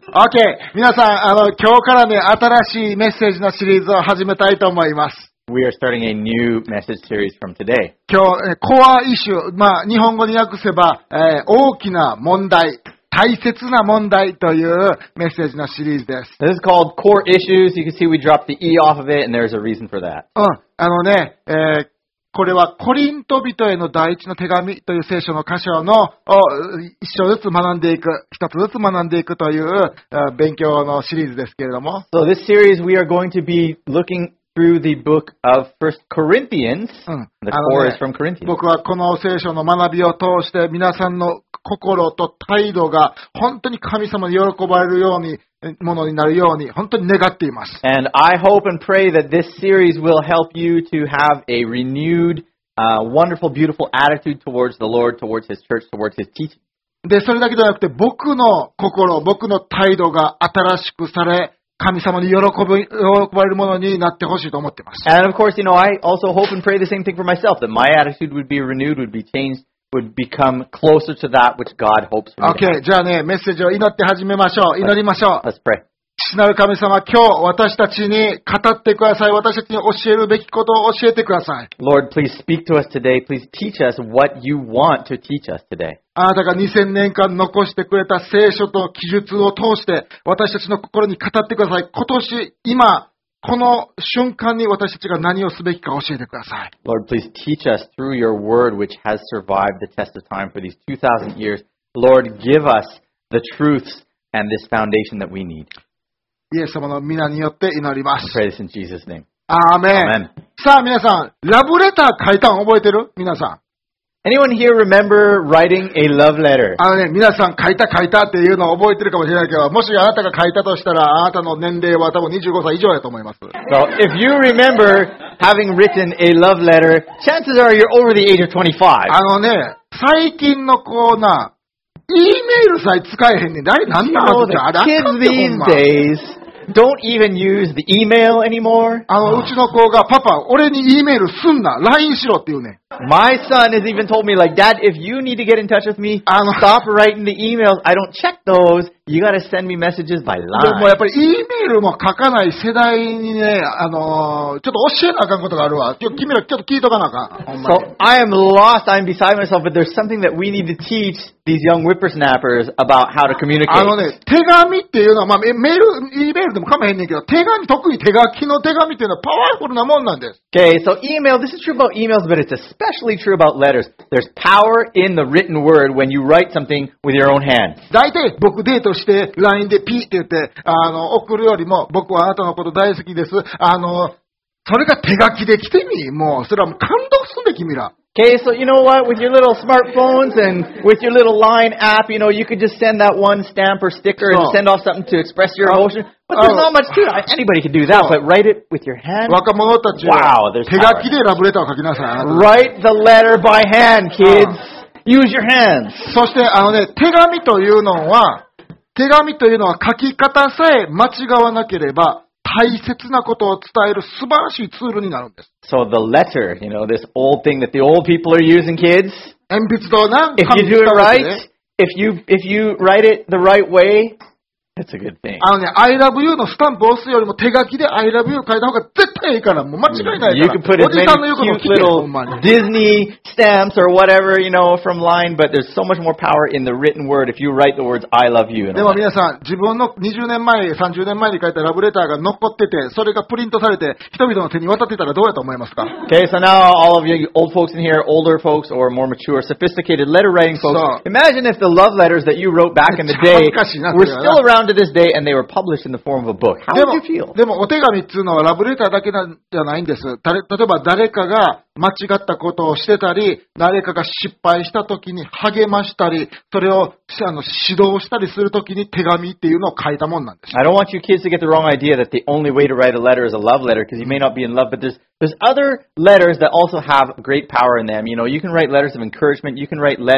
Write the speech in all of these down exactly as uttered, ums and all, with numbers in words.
OK。皆さん、あの、今日からね、新しいメッセージのシリーズを始めたいと思います。 We are starting a new message series from today. 今日、コアイシュー、まあ、日本語に訳せば、えー、大きな問題、大切な問題というメッセージのシリーズです。 This is called Core Issues. You can see we dropped the E off of it, and there's a reason for that. うん、あのね、えー、これはコリント人への第一の手紙という聖書の箇所のを一章ずつ学んでいく、一つずつ学んでいくという勉強のシリーズですけれども。 So this series we are going to be looking through the book of First Corinthians. うん、 The あの core ね、 is from Corinthians. 僕はこの聖書の学びを通して皆さんの心と態度が本当に神様に喜ばれるように、ものになるように本当に願っています。 And I hope and pray that this series will help you to have a renewed, uh, wonderful, beautiful attitude towards the Lord, towards His church, towards His teaching. で、それだけではなくて僕の心、僕の態度が新しくされ、神様に喜ぶ、喜ばれるものになってほしいと思っています。 And of course, you know, I also hope and pray the same thing for myself, that my attitude would be renewed, would be changed, would become closer to that which God hopes for me to have. OK、じゃあね、メッセージを祈って始めましょう。祈りましょう。 Let's pray. 父なる神様、今日私たちに語ってください。私たちに教えるべきことを教えてください。 Lord, please speak to us today. Please teach us what you want to teach us today. あなたがにせんねんかん残してくれた聖書と記述を通して私たちの心に語ってください。今年、今、この瞬間に私たちが何をすべきか教えてください。 Lord, please teach us through your word which has survived the test of time for these two thousand years. Lord, give us the truths and this foundation that we need. イエス様の皆によって祈ります。 I pray this in Jesus' name. アーメン。 Amen. さあ皆さん、ラブレター書いたの覚えてる？皆さん。 Anyone here remember writing a love letter? あのね、皆さん書いた書いたっていうのを覚えてるかもしれないけど、もしあなたが書いたとしたら、あなたの年齢は多分にじゅうごさい以上やと思います。 So if you remember having written a love letter, chances are you're over the age of twenty-five. あのね、最近の子な、E メールさえ使えへんねん。あれなん You なん know, あれ the kids these days don't even use the email anymore. あの、うちの子が、パパ、俺に E メールすんな、ライン しろって言うね。 My son has even told me, like, Dad, if you need to get in touch with me, あの、 stop writing the emails. I don't check those. You got to send me messages by でも line. やっぱり E メールも書かない世代にね、あのー、ちょっと教えなあかんことがあるわ。ちょ君らちょっと聞いとかなあかん。ほんまに So I am lost. I'm beside myself, but there's something that we need to teach these young whippersnappers about how to communicate. あのね、手紙っていうのは、まあ、メール、E メールでもかまへんねんけど、手紙、特に手書きの手紙っていうのはパワフルなもんなんです。 Okay, so email, this is true about emails, but it's especially true about letters. There's power in the written word when you write something with your own hand. 大体僕デートして ライン でピーって言って、あの、送るよりも、僕はあなたのこと大好きです。あの、それが手書きで来てみ。もう、それはもう感動すんで君ら。 Okay, so you know what? With your little smartphones and with your little Line app, you know, you could just send that one stamp or sticker and So- send off something to express your Oh. emotion. But there's Oh. not much to it. Anybody could do that, So- but write it with your hand. 若者たちは Wow, there's 手書きでラブレターを書きなさい。あなた Write the letter by hand, kids. Use your hands. そして、あのね、手紙というのは、手紙というのは書き方さえ間違わなければ、大切なことを伝える素晴らしいツールになるんです。 So the letter, you know, this old thing that the old people are using, kids. 鉛筆とな、 If 紙 you do it 使うだけで right, if you if you write it the right way, that's a good thing. あのね、I love you のスタンプを押すよりも手書きで I love you 書いた方が絶対いいから、もう間違いない You から。 can put お as じ many さんの言うことを cute 聞けよ、ほ little んまに。 Disney stamps or whatever, you know, from Line, but there's so much more power in the written word if you write the words I love you. でも皆さん、自分のにじゅうねんまえ、さんじゅうねんまえに書いたラブレターが残ってて、それがプリントされて、人々の手に渡ってたらどうやと思いますか？ Okay, so now all of you old folks in here, older folks or more mature, sophisticated letter writing folks, So- imagine if the love letters that you wrote back in the day were still around to this day and they were published in the form of a book. How で would も you feel? でもお手紙っていうのはラブレターだけなんじゃないんです。たれ例えば誰かが間違ったことをしてたり、誰かが失敗した時に励ましたり、それをあの指導したりする時に手紙っていうのを書いたもんなんです。 I don't want you kids to get the wrong idea that the only way to write a letter is a love letter because you may not be in love, but there's there's other letters that also have great power in them. You know, you can write letters of encouragement, you can write letters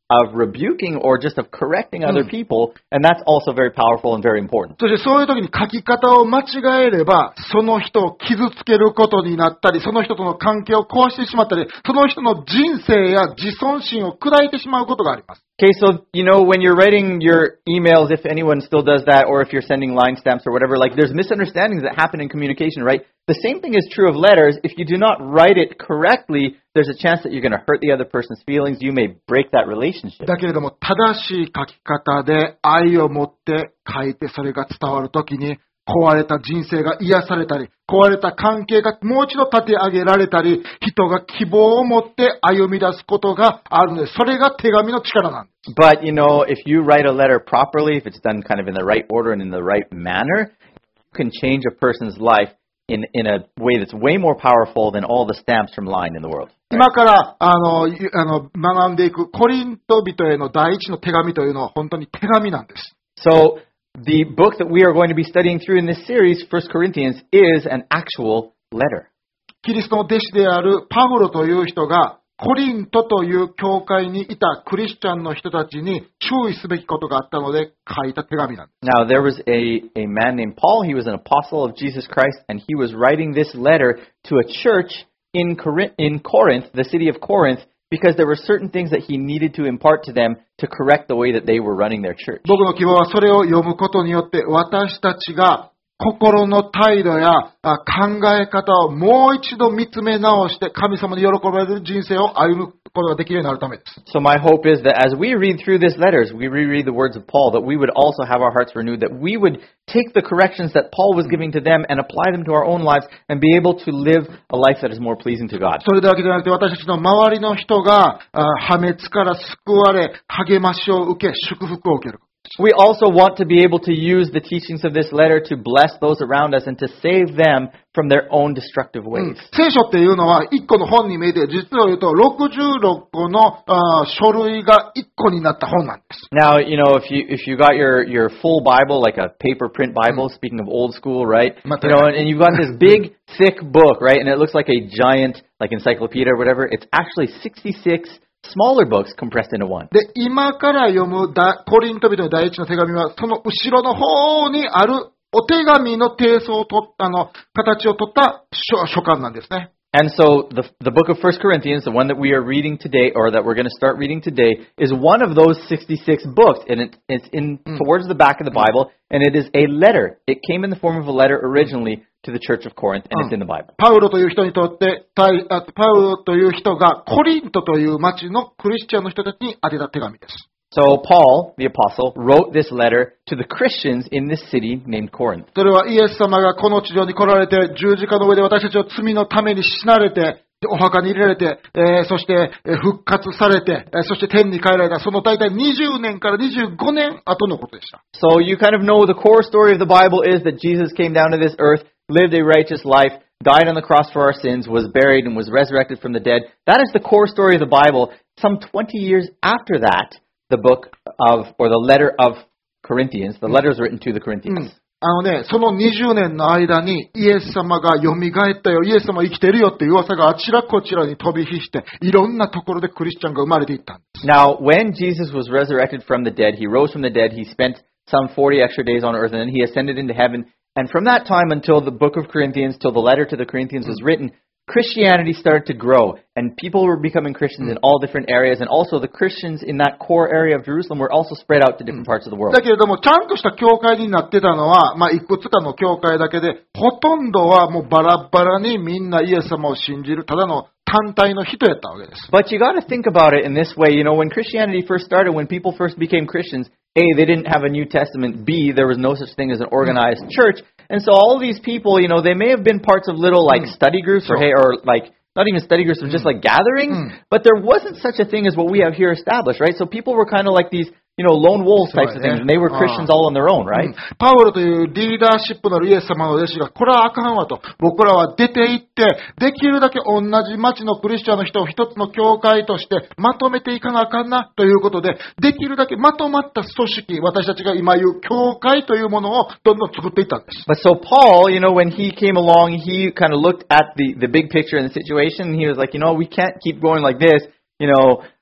of rebuking or just of correcting other people, and that's also very powerful and very important. そしてそういう時に書き方を間違えれば、その人を傷つけることになったり、その人との関係を壊してしまったり、その人の人生や自尊心を砕いてしまうことがあります。 Okay, so, you know, when you're writing your emails, if anyone still does that, or if you're sending line stamps or whatever, like, there's misunderstandings that happen in communication, right? The same thing is true of letters. If you do not write it correctly, there's a chance that you're going to hurt the other person's feelings. You may break that relationship. だけれども、正しい書き方で愛を持って書いてそれが伝わるときに、壊れた人生が癒されたり、壊れた関係がもう一度立て上げられたり、人が希望を持って歩み出すことがあるので、それが手紙の力なんです。 But, you know, if you write a letter properly, if it's done kind of in the right order and in the right manner, you can change a person's life in, in a way that's way more powerful than all the stamps from line in the world. 今から、あの、あの、学んでいくコリント人への第一の手紙というのは本当に手紙なんです。 So, the book that we are going to be studying through in this series, First Corinthians, is an actual letter. キリストの弟子であるパウロという人が、コリントという教会にいたクリスチャンの人たちに注意すべきことがあったので書いた手紙なんです。 Now, there was a, a man named Paul. He was an apostle of Jesus Christ, and he was writing this letter to a church in Corinth, in Corinth, the city of Corinth, because there were certain things that he needed to impart to them to correct the way that they were running their church. 僕の希望はそれを読むことによって私たちが心の態度や考え方をもう一度見つめ直して神様に喜ばれる人生を歩むことができるようになるためです。 So my hope is that as we read through this letters, we reread the words of Paul, that we would also have our hearts renewed, that we would take the corrections that Paul was giving to them and apply them to our own lives and be able to live a life that is more pleasing to God. それだけでなくて私たちの周りの人が破滅から救われ、励ましを受け、祝福を受ける。 We also want to be able to use the teachings of this letter to bless those around us and to save them from their own destructive ways. 聖書っていうのは一個の本に見えて、実を言うとろくじゅうろっこの書類が一個になった本なんです。 Now, you know, if you if you got your your full Bible, like a paper print Bible, speaking of old school, right? You know, and, and you've got this big, thick book, right? And it looks like a giant, like encyclopedia or whatever. It's actually sixty-six smaller books compressed into one. で、今から読むコリント人の第一の手紙は、その後ろの方にあるお手紙の定層をとあの形をとった書書簡なんですね。 And so the the book of First Corinthians, the one that we are reading today, or that we're going to start reading today, is one of those sixty-six books, and it, it's in towards the back of the Bible, and it is a letter. It came in the form of a letter originally to the church of Corinth, and it's in the Bible. パウロという人にとって、パウロという人がコリントという町のクリスチャンの人たちに宛てた手紙です。 So Paul, the apostle, wrote this letter to the Christians in this city named Corinth. それはイエス様がこの地上に来られて、十字架の上で私たちを罪のために死なれて、お墓に入れられて、えー、そして復活されて、えー、そして天に帰られた、その大体にじゅうねんからにじゅうごねん後のことでした。 So you kind of know the core story of the Bible is that Jesus came down to this earth, lived a righteous life, died on the cross for our sins, was buried, and was resurrected from the dead. That is the core story of the Bible. Some twenty years after that, the book of, or the letter of Corinthians, the letters written to the Corinthians. あのね、そのにじゅうねんの間にイエス様が蘇ったよ、イエス様生きてるよっていう噂があちらこちらに飛び火して、いろんなところでクリスチャンが生まれていったんです。 Now, when Jesus was resurrected from the dead, he rose from the dead, he spent some forty extra days on earth, and then he ascended into heaven. And from that time until the book of Corinthians, till the letter to the Corinthians was written, Christianity started to grow, and people were becoming Christians in all different areas, and also the Christians in that core area of Jerusalem were also spread out to different parts of the world. だけれども、ちゃんとした教会になってたのは、まあ、いくつかの教会だけで、ほとんどはもうバラバラにみんなイエス様を信じる、ただの単体の人やったわけです。 But you got to think about it in this way. You know, when Christianity first started, when people first became Christians, A, they didn't have a New Testament. B, there was no such thing as an organized church. And so all these people, you know, they may have been parts of little, like, study groups or, hey, or, like, not even study groups, but just, like, gatherings. But there wasn't such a thing as what we have here established, right? So people were kind of like these, you know, lone wolves types of things, and they were Christians all on their own, right? パウロというリーダーシップのイエス様の弟子が、これはあかんわと、僕らは出て行って、できるだけ同じ町のクリスチャンの人を一つの教会としてまとめていかなあかんなということで、できるだけまとまった組織、私たちが今言う教会というものをどんどん作っていったんです。 But so Paul, you know, when he came along, he kind of looked at the, the big picture in the situation, and he was like, you know, we can't keep going like this. You know,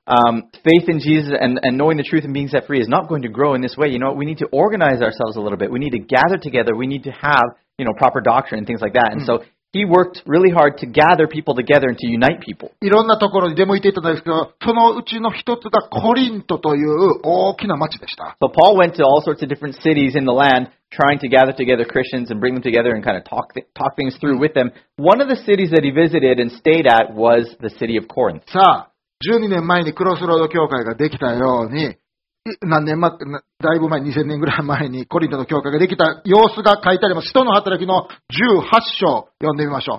um, faith in Jesus and, and knowing the truth and being set free is not going to grow in this way. You know what? We need to organize ourselves a little bit. We need to gather together. We need to have, you know, proper doctrine and things like that. And so he worked really hard to gather people together and to unite people. いろんなところに出向いていたんですけど、そのうちの一つがコリントという大きな町でした。 So Paul went to all sorts of different cities in the land trying to gather together Christians and bring them together and kind of talk th- talk things through with them. One of the cities that he visited and stayed at was the city of Corinth. さあ、じゅうにねんまえにクロスロード教会ができたように、何年前、だいぶ前、にせんねんぐらい前にコリントの教会ができた様子が書いてあります。使徒の働きのじゅうはち章読んでみましょう。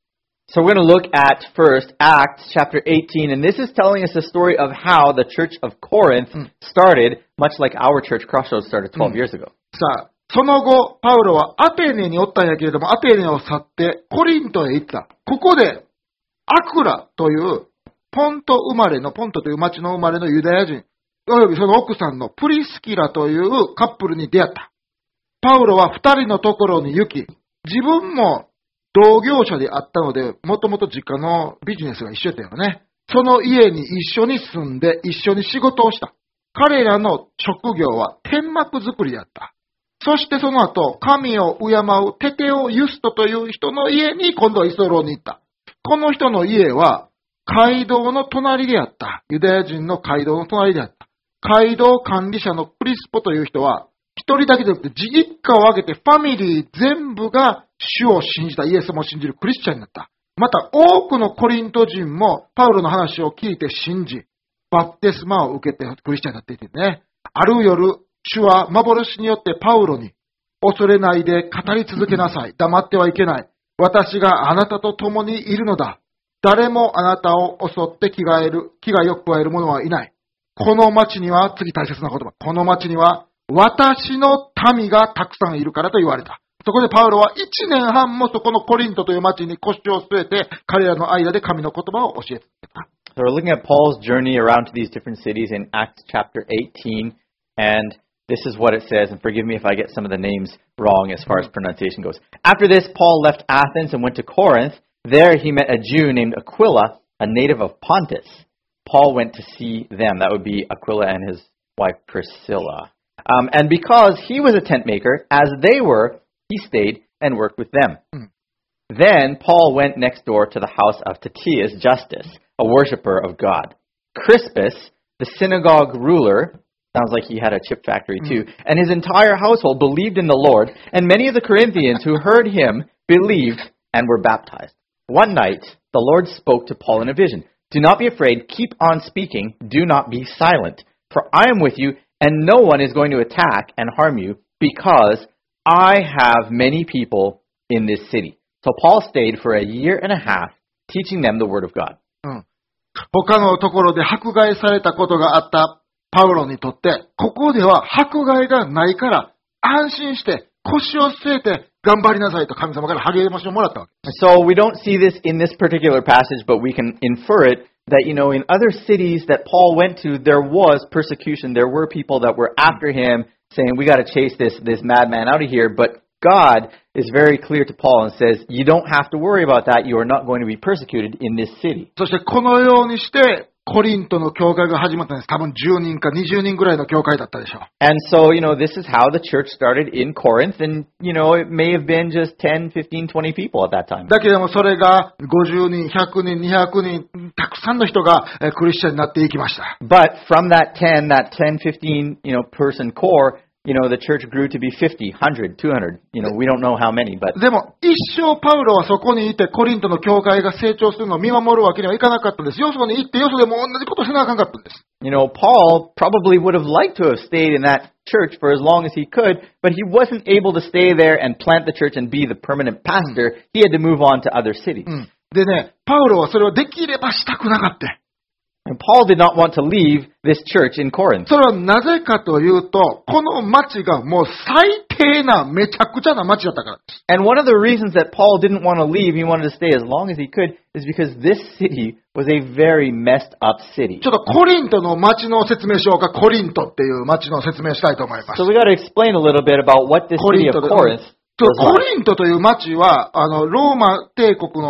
So we're going to look at first Acts chapter eighteen, and this is telling us the story of how the church of Corinth started, much like our church Crossroads started twelve years ago. さあ、その後、パウロはアテネにおったんやけれども、アテネを去ってコリントへ行った。ここで、アクラというポント生まれの、ポントという町の生まれのユダヤ人、およびその奥さんのプリスキラというカップルに出会った。パウロは二人のところに行き、自分も同業者であったので、もともと実家のビジネスが一緒だよね。その家に一緒に住んで一緒に仕事をした。彼らの職業は天幕作りだった。そしてその後、神を敬うテテオ・ユストという人の家に今度は居候に行った。この人の家は街道の隣であった。ユダヤ人の街道の隣であった。街道管理者のクリスポという人は、一人だけでなくて自一家を挙げてファミリー全部が主を信じた、イエスも信じるクリスチャンになった。また多くのコリント人もパウロの話を聞いて信じ、バプテスマを受けてクリスチャンになっていてね。ある夜、主は幻によってパウロに、恐れないで語り続けなさい。黙ってはいけない。私があなたと共にいるのだ。誰もあなたを襲って危害る、危害を加える者はいない。この町には、次大切な言葉。この町には、私の民がたくさんいるからと言われた。そこでパウロは一年半もそこのコリントという町に腰を据えて、彼らの間で神の言葉を教えてくれた。 So we're looking at Paul's journey around to these different cities in Acts chapter eighteen, and this is what it says, and forgive me if I get some of the names wrong as far as pronunciation goes. After this, Paul left Athens and went to Corinth. There he met a Jew named Aquila, a native of Pontus. Paul went to see them. That would be Aquila and his wife Priscilla. Um, and because he was a tent maker, as they were, he stayed and worked with them. Mm. Then Paul went next door to the house of Titius Justus, a worshiper of God. Crispus, the synagogue ruler, sounds like he had a chip factory too, mm. and his entire household believed in the Lord, and many of the Corinthians who heard him believed and were baptized. One night, the Lord spoke to Paul in a vision. Do not be afraid, keep on speaking, do not be silent, for I am with you, and no one is going to attack and harm you, because I have many people in this city. So Paul stayed for a year and a half, teaching them the word of God. うん、他のところで迫害されたことがあったパウロにとって、ここでは迫害がないから安心して腰を据えて頑張りなさいと神様から励ましをもらったわけ。 So we don't see this in this particular passage, but we can infer it that, you know, in other cities that Paul went to, there was persecution. There were people that were after him saying, we got to chase this, this madman out of here. But God is very clear to Paul and says, you don't have to worry about that. You are not going to be persecuted in this city. そしてこのようにしてコリントの教会が始まったんです。多分じゅうにんかにじゅうにんぐらいの教会だったでしょう。 And so, you know, this is how the church started in Corinth. And, you know, it may have been just ten, fifteen, twenty people at that time. だけどもそれがごじゅうにん、ひゃくにん、にひゃくにん、たくさんの人がクリスチャンになっていきました。 But from that ten, that ten, fifteen, you know, person core, you know, the church grew to be fifty, one hundred, two hundred. You know, we don't know how many, but... でも、一生パウロはそこにいて、コリントの教会が成長するのを見守るわけにはいかなかったんです。よそに行って、よそでも同じことしなあかんかったんです。 You know, Paul probably would have liked to have stayed in that church for as long as he could, but he wasn't able to stay there and plant the church and be the permanent pastor. He had to move on to other cities. うん、でね、パウロはそれをできればしたくなかった。 And Paul did not want to leave this church in Corinth. それはなぜかというと、この町がもう最低な、めちゃくちゃな町だったからです。 And one of the reasons that Paul didn't want to leave, he wanted to stay as long as he could, is because this city was a very messed up city. ちょっとコリントの町の説明しようか、コリントっていう町の説明したいと思います。 So we got to explain a little bit about what this city of Corinth was like. コリントという町は、あの、ローマ帝国の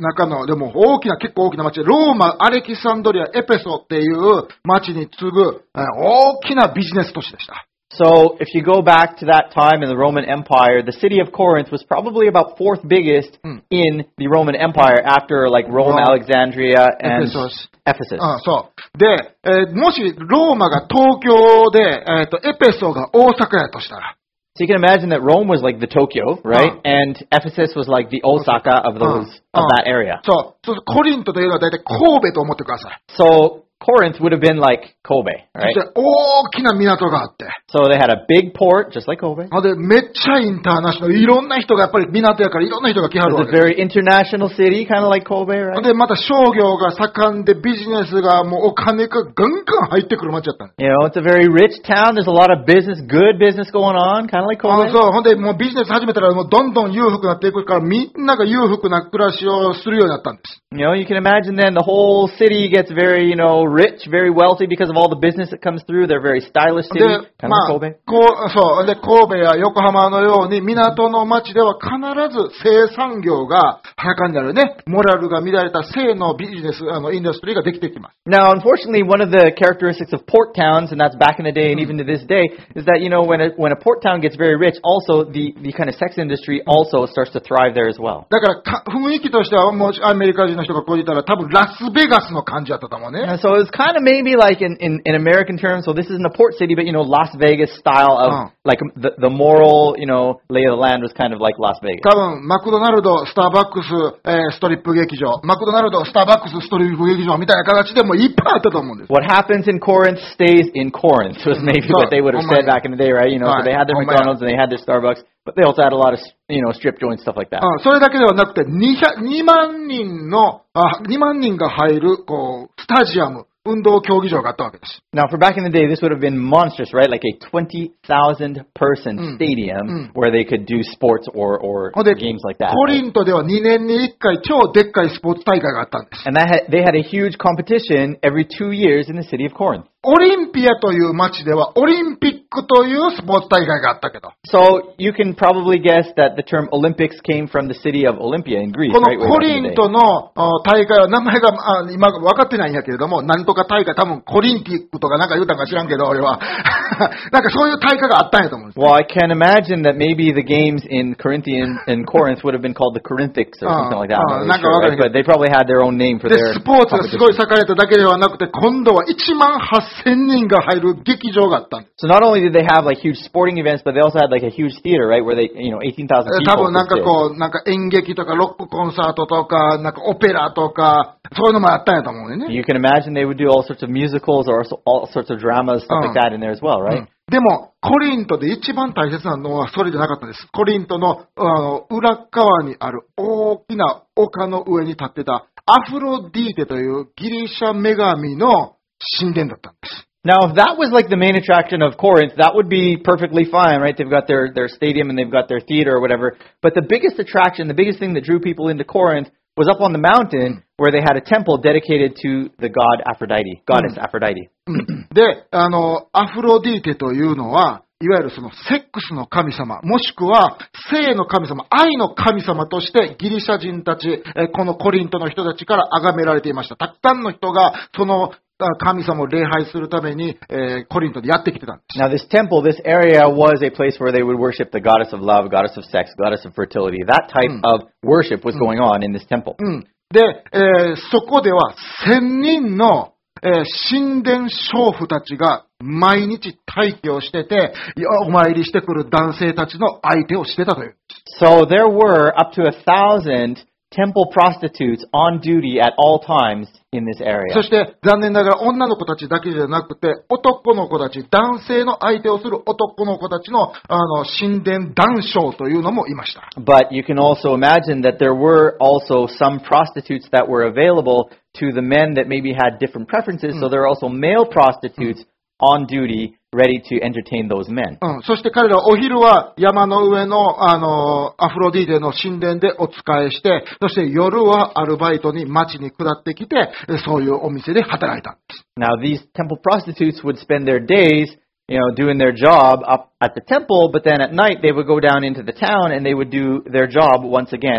中の、でも大きな、結構大きな町で、ローマ、アレキサンドリア、エペソっていう町に次ぐ、えー大きなビジネス都市でした。 So if you go back to that time in the Roman Empire, the city of Corinth was probably about fourth biggest in the Roman Empire after like Rome, Alexandria, and Ephesus. Ephesus. あそう。で、えーもしローマが東京で、えっと、エペソが大阪やとしたら、 So you can imagine that Rome was like the Tokyo, right? And Ephesus was like the Osaka of those of that area. そう。そうコリントというのは大体神戸と思ってください。 So Corinth would have been like Kobe, そ right? して大きな港があって、 So they had a big port, just like Kobe. ほんで、めっちゃインターナショナル、いろんな人がやっぱり港やからいろんな人が来はる It's わ a けです。 very international city, kind of like Kobe, ほ right? んで、また商業が盛んでビジネスがもうお金がガンガン入ってくる街やったんです。 You know, it's a very rich town. There's a lot of business, good business going on, kind of like あ Kobe. そう、ほんで、もうビジネス始めたらもうどんどん裕福になっていくから、みんなが裕福な暮らしをするようになったんです。 You know, you can imagine then the whole city gets very, you know, rich, very wealthy because of all the business that comes through. They're a very stylish city, で、 kind ま of あ、 like Kobe. こう、そう、で、神戸や横浜のように港の町では必ず生産業が盛んになるね。モラルが乱れた性のビジネス、あの、インダストリーができてきます。 Now, unfortunately, one of the characteristics of port towns, and that's back in the day and even to this day, is that, you know, when a, when a port town gets very rich, also the, the kind of sex industry also starts to thrive there as well. だからか、雰囲気としては、もうアメリカ人の人がこう言ったら、多分ラスベガスの感じだったと思うね。 And so it's kind of maybe like in, in, in American terms, so this isn't a port city, but, you know, Las Vegas style of, Uh. like the, the moral, you know, lay of the land was kind of like Las Vegas. 多分、マクドナルド、スターバックス、えーストリップ劇場、マクドナルド、スターバックス、ストリップ劇場みたいな形でもいっぱいあったと思うんです。 What happens in Corinth stays in Corinth was maybe what they would have said back in the day, right? You know, so they had their McDonald's and they had their Starbucks, but they also had a lot of, you know, strip joints, stuff like that. うん、それだけではなくて、にひゃくにまんにんの、あ、にまんにんが入る、こう、スタジアム、運動競技場があったわけです。 Now, for back in the day, this would have been monstrous, right? Like a twenty thousand person Mm. stadium Mm. where they could do sports or, or ほんで、 games like that. コリントではにねんにいっかい超でっかいスポーツ大会があったんです。 And that had, they had a huge competition every two years in the city of Corinth. オリンピアという街では、オリンピックというスポーツ大会があったけど、 So you can probably guess that the term Olympics came from the city of Olympia in Greece, こ right? の way コ back リ in the ン day. トのあ大会は名前があ今分かってないんやけれども、なんとか大会、多分コリンピックとかなんか言うたんか知らんけど、俺は。なんかそういう大会があったんやと思うんです。 Well, I can imagine that maybe the games in Corinthian in Corinth would have been called the Corinthics or something like that. Ah, I'm not ah, really sure, right? But they probably had their own name for で、 their スポーツがすごい competition. 栄えただけではなくて、今度はいちまんはっせんにんが入る劇場があったんです。 So not only did they have like huge sporting events, but they also had like a huge theater, right, where they, you know, eighteen thousand 多 people. 分なんか could sit. こう、なんか演劇とかロックコンサートとか、なんかオペラとか、そういうのもあったんやと思うね。 You can imagine they would do all sorts of musicals or also all sorts of dramas, stuff like Ah. that in there as well, う right? んでも、コリントで一番大切なのはそれじゃなかったです。コリントのあの裏側にある大きな丘の上に立ってたアフロディーテというギリシャ女神の神殿だったんです。 Now, if that was like the main attraction of Corinth, that would be perfectly fine, right? They've got their, their stadium and they've got their theater or whatever. But the biggest attraction, the biggest thing that drew people into Corinth was up on the mountain where they had a temple dedicated to the god Aphrodite, goddess Aphrodite. で、あの、アフロディーテというのは、いわゆるそのセックスの神様、もしくは性の神様、愛の神様としてギリシャ人たち、えこのコリントの人たちから崇められていました。たくさんの人がそのあ神様を礼拝するために、えーコリントでやってきてたんです。 Now, this temple, this area was a place where they would worship the goddess of love, goddess of sex, goddess of fertility. That type of worship was going on in this temple. うん、で、えーそこでは千人の、えー神殿娼婦たちが毎日待機をしてて、いやお参りしてくる男性たちの相手をしてたという。 So there were up to a thousand temple prostitutes on duty at all times in this area. そして残念ながら女の子たちだけじゃなくて、男の子たち、男性の相手をする男の子たちのあの神殿男娼というのもいました。 But you can also imagine that there were also some prostitutes that were available to the men that maybe had different preferences. So there are also male prostitutes on duty ready to entertain those men. うん、そして彼らはお昼は山の上の、あのアフロディーテの神殿でお仕えして、そして夜はアルバイトに町に下ってきて、そういうお店で働いたんです。 Now these temple prostitutes would spend their days, you know, doing their job up at the temple, but then at night they would go down into the town and they would do their job once again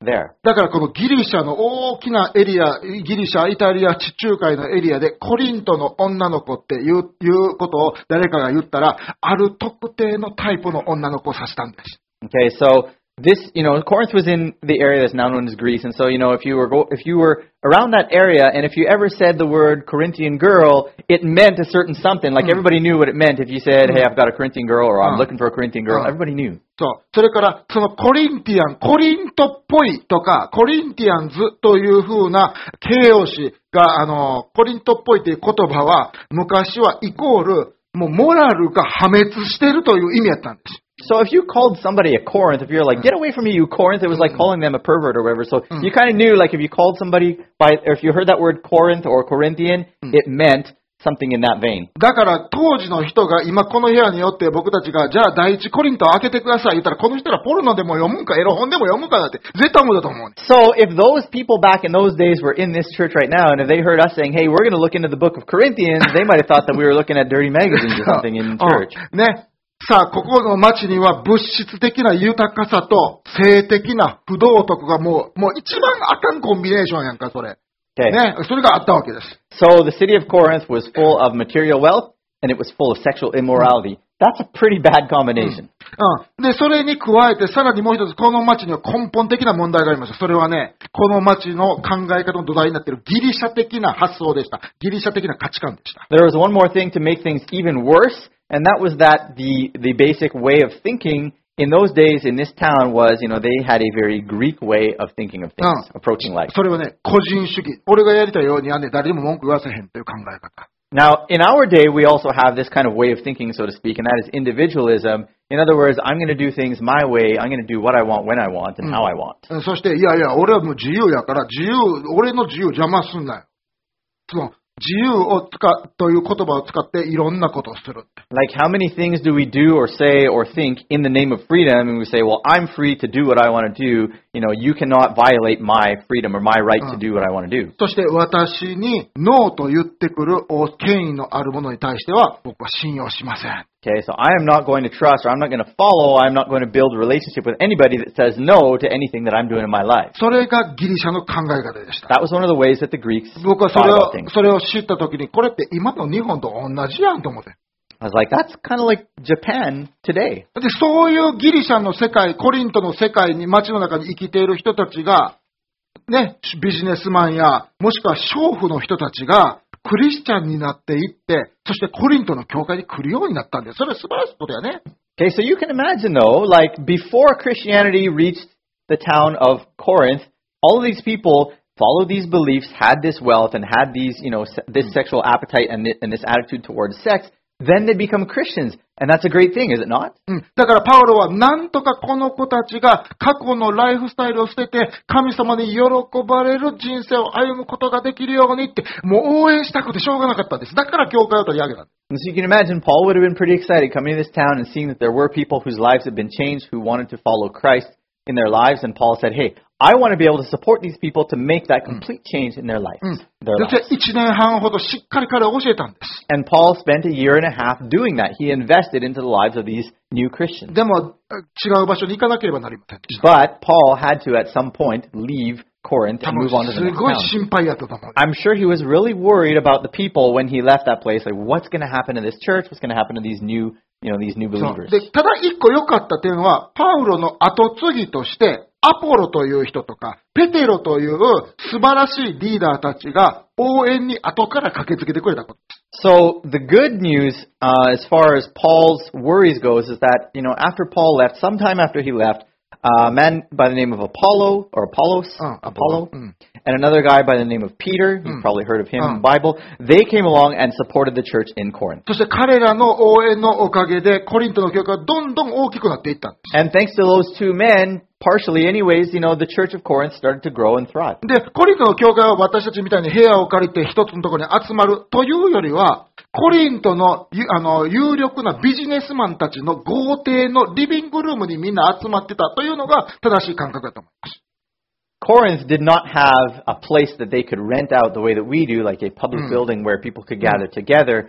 there. だからこのギリシャの大きなエリア、ギリシャ、イタリア、地中海のエリアでコリントの女の子っていう、いうことを誰かが言ったら、ある特定のタイプの女の子を指したんです。 Okay, so this, you know, Corinth was in the area that's now known as Greece, and so, you know, if you were go, if you were around that area, and if you ever said the word Corinthian girl, it meant a certain something. Like everybody knew what it meant. If you said, "Hey, I've got a Corinthian girl," or "I'm looking for a Corinthian girl," everybody knew. そう。それから、そのコリンティアン、コリントっぽいとか、コリンティアンズという風な形容詞が、あの、コリントっぽいという言葉は、昔はイコール、もうモラルが破滅しているという意味やったんです。 So if you called somebody a Corinth, if you're like, "Get away from me, you Corinth," it was like calling them a pervert or whatever. So you kind of knew, like, if you called somebody by, or if you heard that word Corinth or Corinthian, it meant something in that vein. だから当時の人が今この部屋によって僕たちが、じゃあ第一コリントを開けてください言ったら、この人らポルノでも読むんかエロ本でも読むかだって絶対思うだと思う。 So if those people back in those days were in this church right now, and if they heard us saying, "Hey, we're going to look into the book of Corinthians," they might have thought that we were looking at dirty magazines or something in church. ね。さあ、ここの町には物質的な豊かさと性的な不道徳がもう、もう一番あかんコンビネーションやんか、それ。 Okay. ね。それがあったわけです。 So the city of Corinth was full of material wealth, and it was full of sexual immorality. That's a pretty bad combination. うん。で、それに加えて、さらにもう一つ、この町には根本的な問題がありました。それはね、この町の考え方の土台になっているギリシャ的な発想でした。ギリシャ的な価値観でした。 There was one more thing to make things even worse, and that was that the, the basic way of thinking in those days in this town was, you know, they had a very Greek way of thinking of things, approaching life. それはね、個人主義。俺がやりたいようにはね、誰にも文句言わせへんという考え方。 Now, in our day, we also have this kind of way of thinking, so to speak, and that is individualism. In other words, I'm going to do things my way. I'm going to do what I want, when I want, and how I want. そして、いやいや、俺はもう自由やから、自由、俺の自由邪魔すんなよ。その自由を使うという言葉を使っていろんなことをする。 Like how many things do we do or say or think in the name of freedom, and we say, well, I'm free to do what I want to do. You know, you cannot violate my freedom or my right to do what I want to do. そして私にノーと言ってくる権威のあるものに対しては僕は信用しません。 Okay, so I am not going to trust, or I'm not going to follow, I'm not going to build a relationship with anybody that says no to anything that I'm doing in my life. それがギリシャの考え方でした。 That was one of the ways that the Greeks 僕はそ thought れ about を things. それを知ったときに、これって今の日本と同じやんと思って。 I was like, that's kind of like Japan today. で、そういうギリシャの世界、コリントの世界に、街の中に生きている人たちが、ね、ビジネスマンや、もしくは娼婦の人たちが、クリスチャンになっていって、そしてコリントの教会に来るようになったんです。それは素晴らしいことやね。 Okay, so you can imagine though, like before Christianity reached the town of Corinth, all of these people followed these beliefs, had this wealth, and had these, you know, this sexual appetite and this, and this attitude towards sex. Then they become Christians. And that's a great thing, is it not? うん。だからパウロはなんとかこの子たちが過去のライフスタイルを捨てて神様に喜ばれる人生を歩むことができるようにってもう応援したくてしょうがなかったんです。だから教会を取り上げた。 And so you can imagine Paul would have been pretty excited coming to this town and seeing that there were people whose lives had been changed who wanted to follow Christ in their lives. And Paul said, hey, I want to be able to support these people to make that complete change in their lives. うん。 Their で、 lives. 一年半ほどしっかり彼を教えたんです。 And Paul spent a year and a half doing that. He invested into the lives of these new Christians. でも違う場所に行かなければなりませんでした。 But Paul had to, at some point, leave Corinth 多 and 分 move on to the す next ごい town. 心配やったと思う。 I'm sure he was really worried about the people when he left that place. Like, what's going to happen to this church? What's going to happen to these new, you know, these new そう believers? で、ただ一個良かった点は、パウロの後継ぎとして、アポロという人とか、ペテロという素晴らしいリーダーたちが応援に後から駆けつけてくれたこと。 So the good news, uh, as far as Paul's worries goes, is that, you know, after Paul left, sometime after he left, uh, a man by the name of Apollo, or Apollos, Uh, Apollo, mm. and another guy by the name of Peter, you've Mm. probably heard of him Uh. in the Bible, they came along and supported the church in Corinth. そして彼らの応援のおかげで、コリントの教会はどんどん大きくなっていったんで And thanks to those two men, partially anyways, you know, the church of Corinth started to grow and thrive. す。で、コリントの教会は私たちみたいに部屋を借りて一つのところに集まるというよりは、コリントのゆあの有力なビジネスマンたちの豪邸のリビングルームにみんな集まってたというのが正しい感覚だと思います。 Corinth did not have a place that they could rent out the way that we do, like a public Mm. building where people could gather together.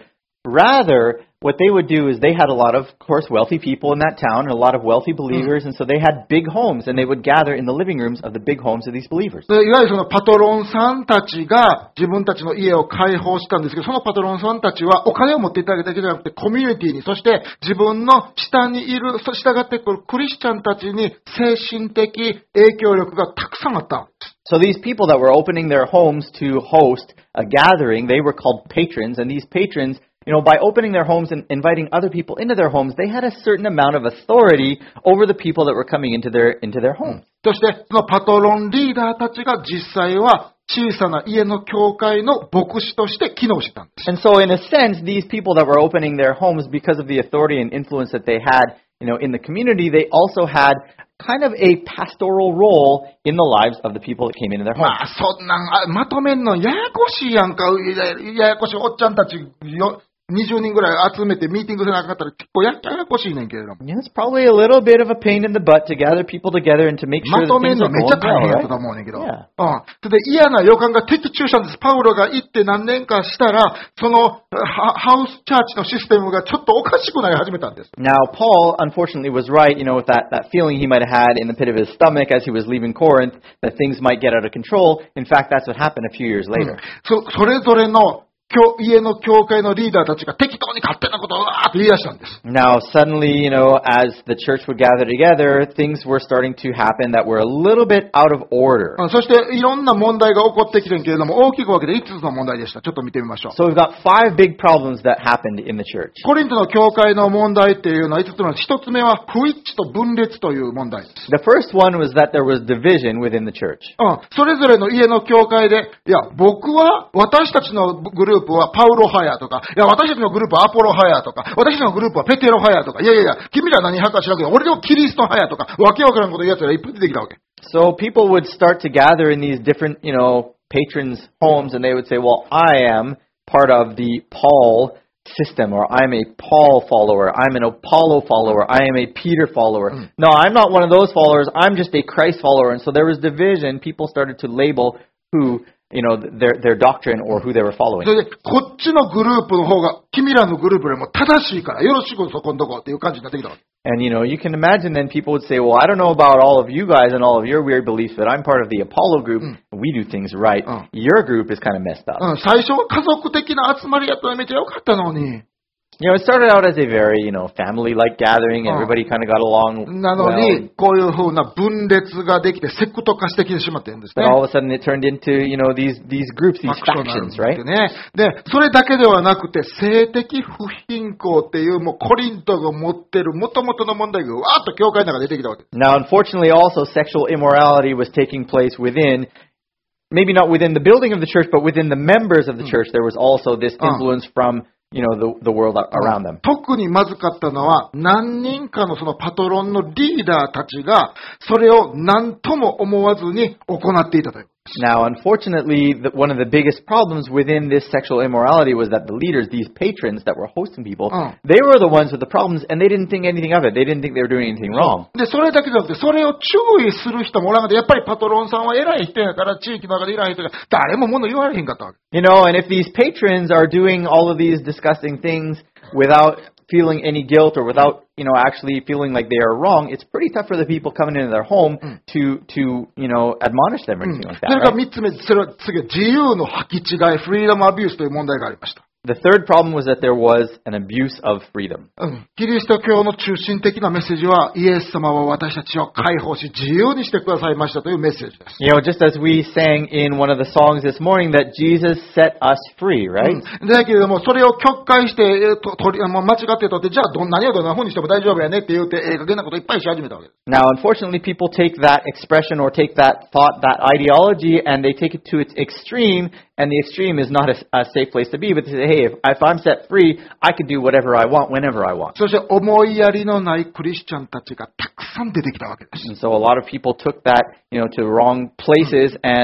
Rather, what they would do is they had a lot of, of course, wealthy people in that town, and a lot of wealthy believers, and so they had big homes, and they would gather in the living rooms of the big homes of these believers. でいわゆるそのパトロンさんたちが自分たちの家を開放したんですけど、そのパトロンさんたちはお金を持っていただけだけじゃなくて、コミュニティに、そして自分の下にいる、従ってくるクリスチャンたちに精神的影響力がたくさんあった。 So these people that were opening their homes to host a gathering, they were called patrons, and these patrons, you know, by opening their homes and inviting other people into their homes, they had a certain amount of authority over the people that were coming into their into their homes. そして、そのパトロンリーダーたちが実際は小さな家の教会の牧師として機能してたんです。 And so in a sense, these people that were opening their homes because of the authority and influence that they had, you know, in the community, they also had kind of a pastoral role in the lives of the people that came into their homes. まあ、そんなん、まとめんのややこしいやんか、ややこしいおっちゃんたちよ。にじゅうにんぐらい集めてミーティングせなかったら結構ややこしいねんけれども。 Yeah, it's probably a little bit of a pain in the butt to gather people together and to make sure that things are going well, まとめんのめっちゃ大変やったと思うねんけど。 Yeah. うん。で、嫌な予感が的中したんです。パウロが行って何年かしたら、そのハウスチャーチのシステムがちょっとおかしくなり始めたんです。 Now, Paul, unfortunately, was right, you know, with that, that feeling he might have had in the pit of his stomach as he was leaving Corinth, that things might get out of control. In fact, that's what happened a few years later. うん、そ, それぞれの家の教会のリーダーたちが適当に勝手なことをわーって言い出したんです。 Now, suddenly, you know, as the church would gather together, things were starting to happen that were a little bit out of order. そしていろんな問題が起こってきてるけれども、大きく分けていつつの問題でした。ちょっと見てみましょう。 So we've got five big problems that happened in the church. コリントの教会の問題っていうのはいつつの、一つ目は不一致と分裂という問題です。 The first one was that there was division within the church. うん、それぞれの家の教会で、いや、僕は、私たちのグループはパウロ派やとか、いや、私たちのグループはアポロ派やとか、私たちのグループはペテロ派やとか、いやいやいや、君ら何派か知らんけど、俺のキリスト派やとか、わけわからんこと言うやつらいっぱい出てきたわけ。 So people would start to gather in these different, you know, patrons' homes, and they would say, well, I am part of the Paul system, or I'm a Paul follower, I'm an Apollo follower, I am a Peter follower. Mm. No, I'm not one of those followers, I'm just a Christ follower. And so there was division. People started to label who, you know, their their doctrine or who they were following. それで、こっちのグループの方が、君らのグループよりも正しいから、よろしくそこんとこっていう感じになってきたわけ。 And, you know, you can imagine then people would say, well, I don't know about all of you guys and all of your weird beliefs, but I'm part of the Apollo group. Mm. We do things right. Mm. Your group is kind of messed up. うん、最初は家族的な集まりやったらめっちゃ良かったのに。 You know, it started out as a very, you know, family-like gathering. Everybody kind of got along なのに、こういう風な分裂ができて、セクト化してきてしまってるんですね。 But all of a sudden it turned into, you know, these these groups, these factions, right? ね。で、それだけではなくて、性的不貧困っていう、もうコリントが持ってる元々の問題がわーっと教会の中で出てきたわけ。 Now, unfortunately, also sexual immorality was taking place within, maybe not within the building of the church, but within the members of the church. There was also this influence from you know, the, the world around them. 特にまずかったのは、何人かのそのパトロンのリーダーたちが、それを何とも思わずに行っていたという。 Now, unfortunately, the, one of the biggest problems within this sexual immorality was that the leaders, these patrons that were hosting people, uh. they were the ones with the problems, and they didn't think anything of it. They didn't think they were doing anything wrong. で、それだけじゃなくて、それを注意する人もおらんかった。やっぱりパトロンさんは偉い人やから、地域の中で偉い人が誰も物言われへんかったわけ。 You know, and if these patrons are doing all of these disgusting things without feeling any guilt or without, you know, actually feeling like they are wrong, it's pretty tough for the people coming into their home mm. to, to, you know, admonish them or anything mm. like that. それから三つ目、それは次は自由の履き違い、フリーダムアビュースという問題がありました。 The third problem was that there was an abuse of freedom. うん、キリスト教の中心的なメッセージは、イエス様は私たちを解放し、自由にしてくださいましたというメッセージです。 You know, just as we sang in one of the songs this morning that Jesus set us free, right? うん、だけれども、それを曲解して、とと間違ってとって、じゃあどん何をどんな風にしても大丈夫やねって言って、ええ加減なこといっぱいし始めたわけです。 Now, unfortunately, people take that expression or take that thought, that ideology, and they take it to its extreme, and the extreme is not a, a safe place to be, but they say, hey, if, if I'm set free, I can do whatever I want, whenever I want. そして思いやりのないクリスチャンたちがたくさん出てきたわけです。 And so a lot of people took that, you know, to wrong places, and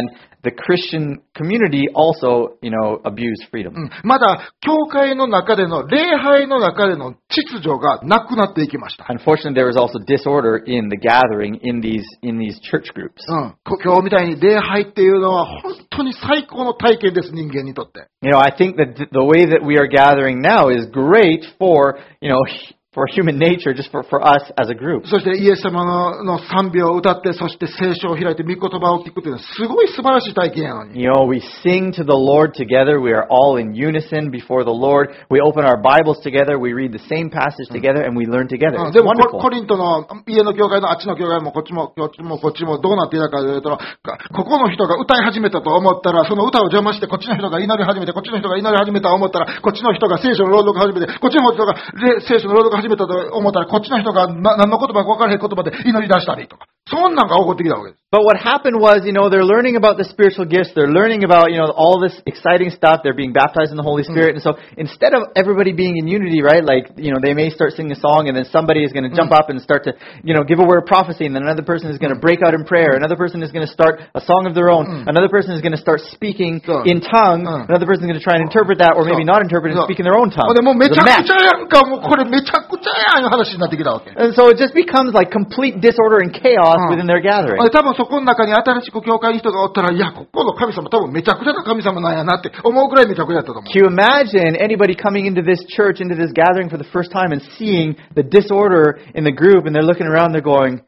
the Christian community also, you know, abused freedom. うんまだ、教会の中での、礼拝の中での秩序がなくなっていきました。 Unfortunately, there was also disorder in the gathering in these in these church groups. うん、こ今日みたいに礼拝っていうのは本当に最高の体験です、人間にとって。 You know, I think that th- the way that we are gathering now is great for, you know, for human nature, just for, for us as a group. そしてイエス様のの賛美を歌って、そして聖書を開いて御言葉を聞くというのはすごい素晴らしい体験やのに。 You know, we sing to the Lord together. We are all in unison before the Lord. We open our Bibles together. We read the same passage together, and we learn together. うん It's でもコ wonderful. コリントの家の教会のあっちの教会もこっちもこっちもこっちもどうなっていたかというと、ここの人が歌い始めたと思ったら、その歌を邪魔してこっちの人が祈り始めて、こっちの人が祈り始めたと思ったら、こっちの人が聖書の朗読始めて、こっちの人が聖書の朗読始めたと思ったら、こっちの人がな何の言葉か分からへん言葉で祈り出したりとか、そんなんが起こってきたわけです。 But what happened was, you know, they're learning about the spiritual gifts. They're learning about, you know, all this exciting stuff. They're being baptized in the Holy Spirit. And so instead of everybody being in unity, right, like, you know, they may start singing a song and then somebody is going to jump up and start to, you know, give a word of prophecy. And then another person is going to break out in prayer. Another person is going to start a song of their own. Another person is going to start speaking in tongues. Another person is going to try and interpret that or maybe not interpret it and speak in their own tongue. でもうめちゃ It's く a ちゃ mess. やんか、もうこれめちゃくちゃやんいう話になってきたわけ。 And so it just becomes like complete disorder and chaos within their gathering. 多分そこの中に新しく教会に人がおったら、いや、ここの神様多分めちゃくちゃな神様なんやなって思うくらいめちゃくちゃやったと思う。 Can you imagine anybody coming into this church, into this gathering for the first time and seeing the disorder in the group and they're looking around, they're going,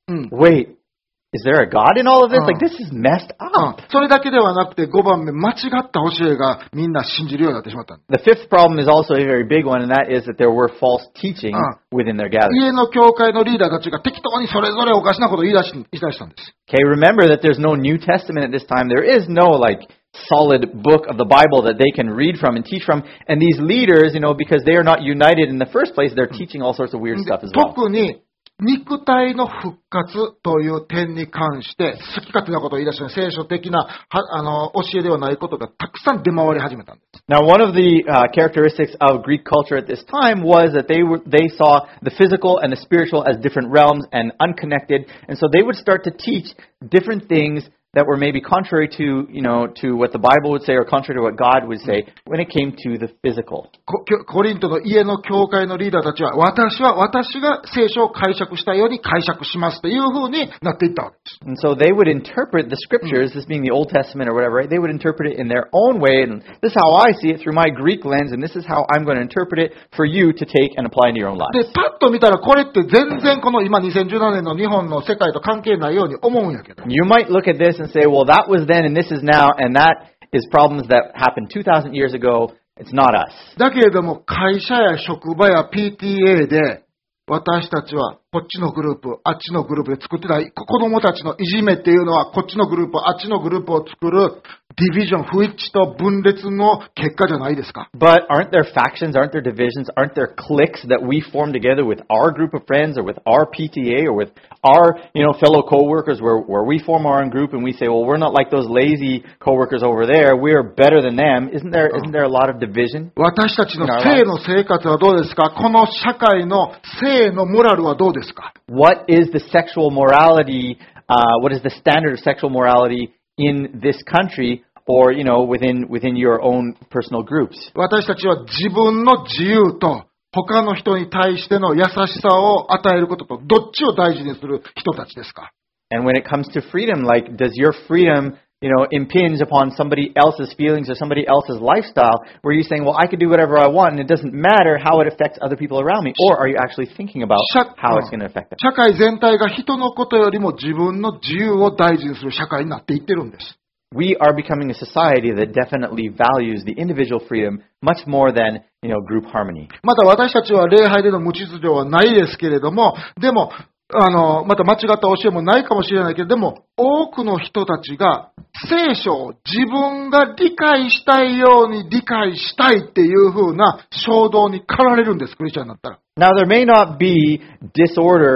wait, is there a God in all of this? Like, this is messed うん up. それだけではなくてごばんめ、間違った教えがみんな信じるようになってしまったんで The fifth problem is also a very big one, and that is that there were false teaching within their す。 gathering. 家の教会のリーダーたちが適当にそれぞれおかしなことを言い出し言い出したんです。 Okay, remember that there's no New Testament at this time. There is no, like, solid book of the Bible that they can read from and teach from. And these leaders, you know, because they are not united in the first place, they're teaching all sorts of weird で stuff as well. 特に肉体の復活という点に関して好き勝手なことを言い出した聖書的なはあの教えではないことがたくさん出回り始めたんです。 Now, one of the uh, characteristics of Greek culture at this time was that they were they saw the physical and the spiritual as different realms and unconnected, and so they would start to teach different things that were maybe contrary to, you know, to what the Bible would say or contrary to what God would say when it came to the physical. ココリントの家の教会のリーダーたちは、私は私が聖書を解釈したように解釈しますというふうになっていったわけです。 And so they would interpret the scriptures, this being the Old Testament or whatever, right? They would interpret it in their own way, and this is how I see it through my Greek lens, and this is how I'm going to interpret it for you to take and apply into your own で、 lives. パッと見たらこれって全然この今にせんじゅうななねんの日本の世界と関係ないように思うんやけど。 You might look at this and say, well, that was then and this is now, and that is problems that happened two thousand years ago. It's not us. だけれども会社や職場や ピーティーエー で私たちはこっちのグループ、あっちのグループで作ってない子供たちのいじめっていうのはこっちのグループ、あっちのグループを作るディビジョン、不一致と分裂の結果じゃないですか。 But aren't there factions, aren't there divisions, aren't there cliques that we form together with our group of friends or with our P T A or with our, you know, fellow coworkers where, where we form our own group and we say, well, we're not like those lazy coworkers over there. We're better than them. Isn't there, isn't there a lot of division? 私たちの性の生活はどうですか？この社会の性のモラルはどうですか？ What is the sexual morality, uh, what is the standard of sexual morality in this country or, you know, within, within your own personal groups? 私たちは自分の自由と他の人に対しての優しさを与えることとどっちを大事にする人たちですか？ And when it comes to freedom, like, does your freedom, you know, impinge upon somebody else's feelings or somebody else's lifestyle where you're saying, well, I can do whatever I want and it doesn't matter how it affects other people around me? Or are you actually thinking about how it's going to affect them? 社会全体が人のことよりも自分の自由を大事にする社会になっていってるんです。 We are becoming a society that definitely values the individual freedom much more than, you know, group harmony. また私たちは礼拝での無秩序はないですけれども、でも、あの、また間違った教えもないかもしれないけど、でも多くの人たちが聖書を自分が理解したいように理解したいっていう風な衝動に駆られるんです、クリスチャンになったら。 Now, there may not be disorder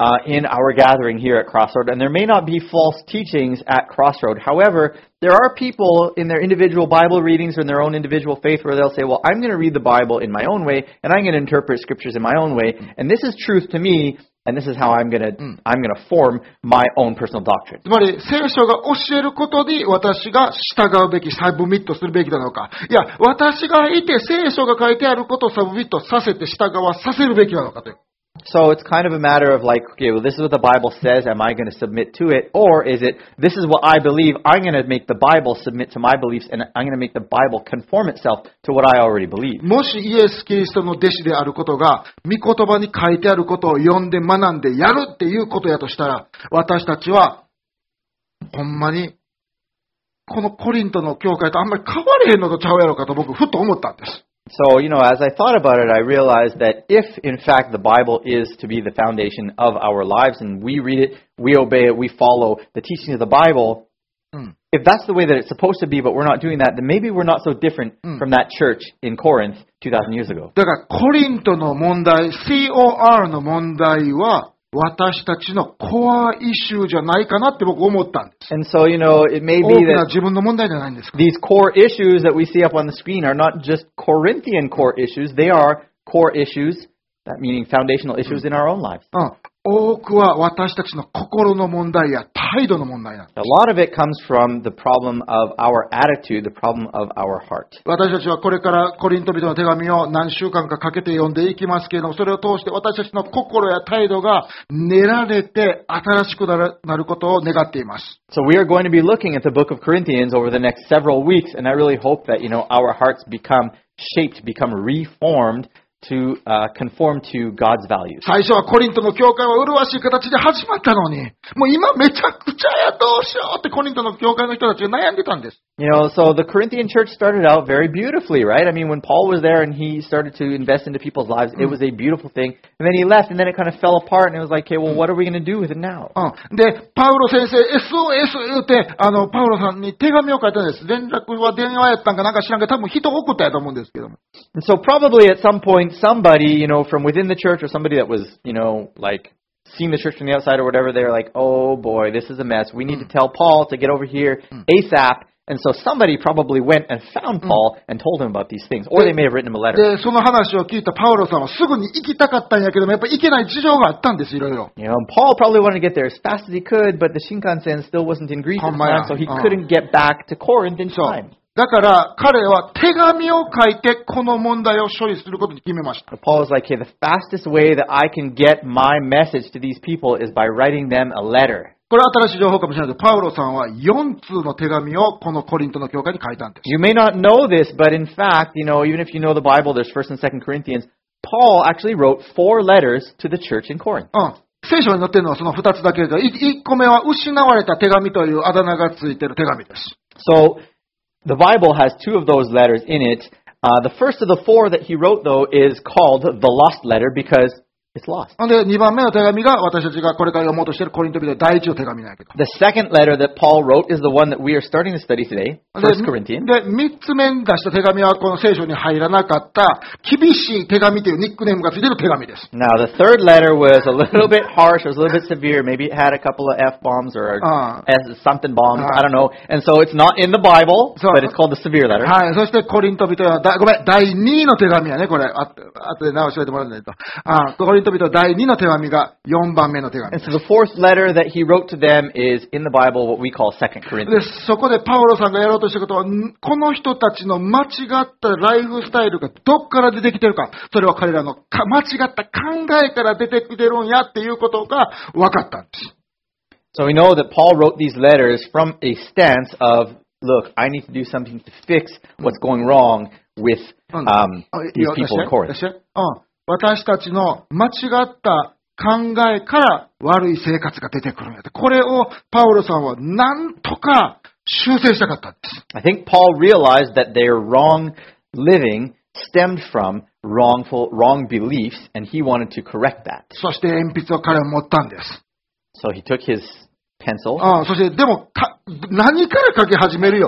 uh, in our gathering here at Crossroad. And there may not be false teachings at Crossroad. However, there are people in their individual Bible readings or in their own individual faith where they'll say, well, I'm going to read the Bible in my own way, and I'm going to interpret scriptures in my own way, and this is truth to me, and this is how I'm going to I'm going to form my own personal doctrine. つまり、聖書が教えることに私が従うべき、サブミットするべきなのか。いや、私がいて聖書が書いてあることをサブミットさせて従わさせるべきなのかという。 So it's kind of a matter of like, okay, well, this is what the Bible says. Am I going to submit to it? Or is it, this is what I believe. I'm going to make the Bible submit to my beliefs, and I'm going to make the Bible conform itself to what I already believe. もしイエス・キリストの弟子であることが、御言葉に書いてあることを読んで学んでやるっていうことやとしたら、私たちは、ほんまに、このコリントの教会とあんまり変われへんのとちゃうやろかと僕、ふと思ったんです。 So, you know, as I thought about it, I realized that if, in fact, the Bible is to be the foundation of our lives, and we read it, we obey it, we follow the teachings of the Bible, mm. if that's the way that it's supposed to be, but we're not doing that, then maybe we're not so different mm. from that church in Corinth two thousand years ago. だから、コリントの問題、シーオーアール の問題は、私たちのコアイシューじゃないかなって僕思ったんです。 And so, you know, it may be 大きな that 自分の問題じゃないんですか。 these core issues that we see up on the screen are not just Corinthian core issues, they are core issues, that meaning foundational issues in our own lives. うん。多くは私たちの心の問題や態度の問題なんです。 A lot of it comes from the problem of our attitude, the problem of our heart. 私たちはこれからコリント人の手紙を何週間かかけて読んでいきますけれども、それを通して私たちの心や態度が練られて新しくなる、なることを願っています。 So we are going to be looking at the book of Corinthians over the next several weeks, and I really hope that, you know, our hearts become shaped, become reformed to uh, conform to God's values. 最初はコリントの教会は麗しい形で始まったのに、もう今めちゃくちゃやどうしようってコリントの教会の人たちが悩んでたんです。 You know, so the Corinthian church started out very beautifully, right? I mean, when Paul was there and he started to invest into people's lives, it was a beautiful thing. And then he left, and then it kind of fell apart, and it was like, okay, well, what are we going to do with it now? うん。で、パウロ先生、エスオーエス 言うて、あの、パウロさんに手紙を書いたんです。連絡は電話やったんかなんか知らんけど、多分人送ったやと思うんですけども。 And so probably at some point, somebody, you know, from within the church or somebody that was, you know, like, seeing the church from the outside or whatever, they were like, oh boy, this is a mess. We need to tell Paul to get over here ASAP. And so somebody probably went and found Paul and told him about these things. Or they may have written him a letter. で、その話を聞いたパウロさんはすぐに行きたかったんやけども、やっぱり行けない事情があったんです、いろいろ。 You know, Paul probably wanted to get there as fast as he could, but the Shinkansen still wasn't in Greece at the time, so he couldn't get back to Corinth in time. だから彼は手紙を書いてこの問題を処理することに決めました。 Paul was like, hey, the fastest way that I can get my message to these people is by writing them a letter. これは新しい情報かもしれないけど、パウロさんはよん通の手紙をこのコリントの教会に書いたんです。 You may not know this, but in fact, you know, even if you know the Bible, there's First and Second Corinthians, Paul actually wrote four letters to the church in Corinth. うん。聖書に載っているのはそのふたつだけで、いっこめは失われた手紙というあだ名がついている手紙です。 So, the Bible has two of those letters in it. Uh, the first of the four that he wrote, though, is called the lost letter because it's lost. で、にばんめの手紙が私たちがこれから読もうとしているコリント人の第一の手紙なんやけど。 The second letter that Paul wrote is the one that we are starting to study today, First Corinthians. で、三つ目に出した手紙はこの聖書に入らなかった厳しい手紙というニックネームがついている手紙です。 Now, the third letter was a little bit harsh, it was a little bit severe. Maybe it had a couple of F-bombs or uh, something bombs, uh, I don't know. And so it's not in the Bible, so, but it's called the severe letter. はい。そしてコリント人は、だごめん、第二の手紙やね、これ。あとで直しといてもらわないと。あ、コリント人第二の手紙がよんばんめの手紙。 And so the fourth letter that he wrote to them is in the Bible what we call Second Corinthians. で、そこでパウロさんがやろうとしたことは、この人たちの間違ったライフスタイルがどっから出てきてるか、それは彼らの間違った考えから出てきてるんやっていうことが分かったんです。 So we know that Paul wrote these letters from a stance of, look, I need to do something to fix what's going wrong with um, these people in Corinth. 私たちの間違った考えから悪い生活が出てくるんや。これをパウロさんはなんとか修正したかったんです。 I think Paul realized that their wrong living stemmed from wrongful, wrong beliefs, and he wanted to correct that. そして鉛筆を彼は持ったんです。 So he took his pencil. ああ、そしてでもか何から書き始めるよ。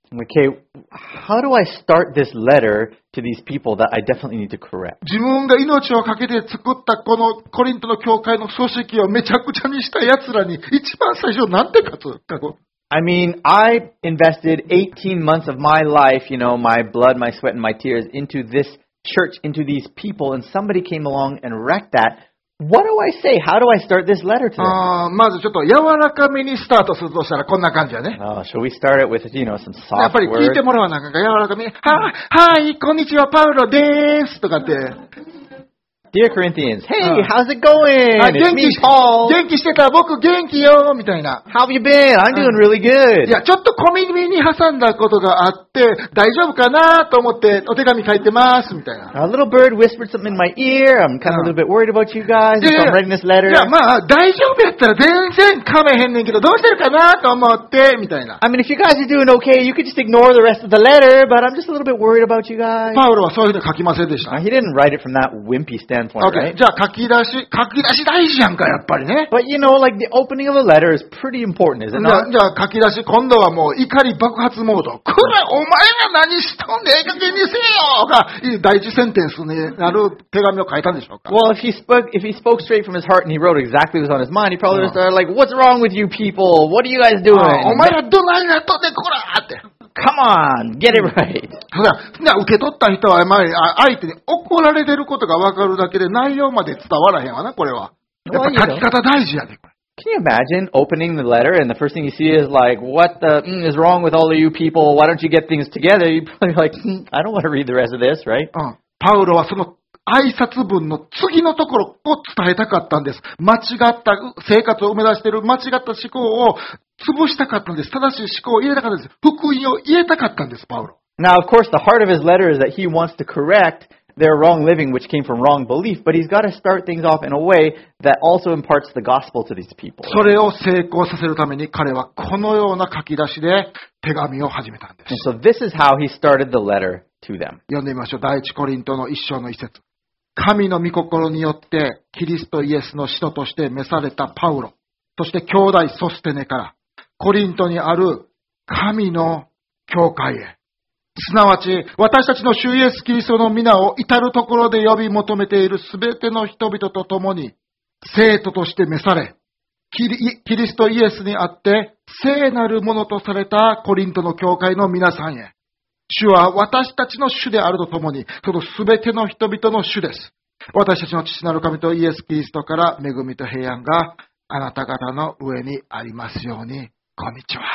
Okay, how do I start this letter to these people that I definitely need to correct? 自分が命をかけて作ったこのコリントの教会の組織をめちゃくちゃにした奴らに一番最初なんて書くか。 I mean, I invested eighteen months of my life, you know, my blood, my sweat, and my tears into this church, into these people, and somebody came along and wrecked that. What do I say? How do I start this letter to them? あーまずちょっと柔らかめにスタートするとしたらこんな感じやね。 Oh, shall we start it with, you know, some やっ soft ぱり聞いて words? もらわなあかんから柔らかめに、は、はい、こんにちは、パウロでーすとかって。 Dear Corinthians, hey, Uh. how's it going? あ It's 元 me, 気、 Paul. 元気してた、僕元気よみたいな。 How have you been? I'm doing really い good. や、ちょっと小耳に挟んだことがあって、大丈夫かなと思ってお手紙書いてますみたいな。 A little bird whispered something in my ear. I'm kind of a little bit worried about you guys. いやい So や I'm writing this letter. いや、まあ、大丈夫やったら全然かめへんねんけど、どうしてるかなと思って、みたいな。 I mean, if you guys are doing okay, you could just ignore the rest of the letter, but I'm just a little bit worried about you guys. パウロはそういうふうに書きませんでした。 Now, he didn't write it from that wimpy standpoint, OK。 right? じゃあ書き出し、書き出し大事やんか、やっぱりね。 But you know, like the opening of a letter is pretty important, is じ it ゃあ not? じゃあ書き出し、今度はもう怒り爆発モード。これ、お前が何しとんねん、ええ加減にせよが、第一センテンスになる手紙を書いたんでしょうか。 Well, if he spoke, if he spoke straight from his heart and he wrote exactly what was on his mind, he probably would have started like, "What's wrong with you people? What are you guys doing? あお前らどないなっとんねん、こらって。 Come on, get it right." ほら、な受け取った人は、まあ、相手に怒られてることが分かるだけで内容まで伝わらへんわな、これは。やっぱ書き方大事やで、これ。 Can you imagine opening the letter and the first thing you see is like, "What the mm, is wrong with all of you people? Why don't you get things together?" You'd probably be like, hmm, "I don't want to read the rest of this, right?" うん。パウロはその挨拶文の次のところを伝えたかったんです。間違った生活を生み出している間違った思考を潰したかったんです。正しい思考を入れたかったんです。福音を入れたかったんです、パウロ。 Now, of course, the heart of his letter is that he wants to correct their wrong living, which came from wrong belief, but he's got to start things off in a way that also imparts the gospel to these people. それを成功させるために彼はこのような書き出しで手紙を始めたんです。 And so this is how he started the letter to them. 読んでみましょう。第一コリントの一章の一節。神の御心によってキリストイエスの使徒として召されたパウロ、そして兄弟ソステネからコリントにある神の教会へ、すなわち私たちの主イエスキリストの皆を至るところで呼び求めているすべての人々と共に生徒として召され、キリ、キリストイエスにあって聖なるものとされたコリントの教会の皆さんへ、主は私たちの主であるとともに、そのすべての人々の主です。私たちの父なる神とイエス・キリストから恵みと平安があなた方の上にありますように。こんにちは。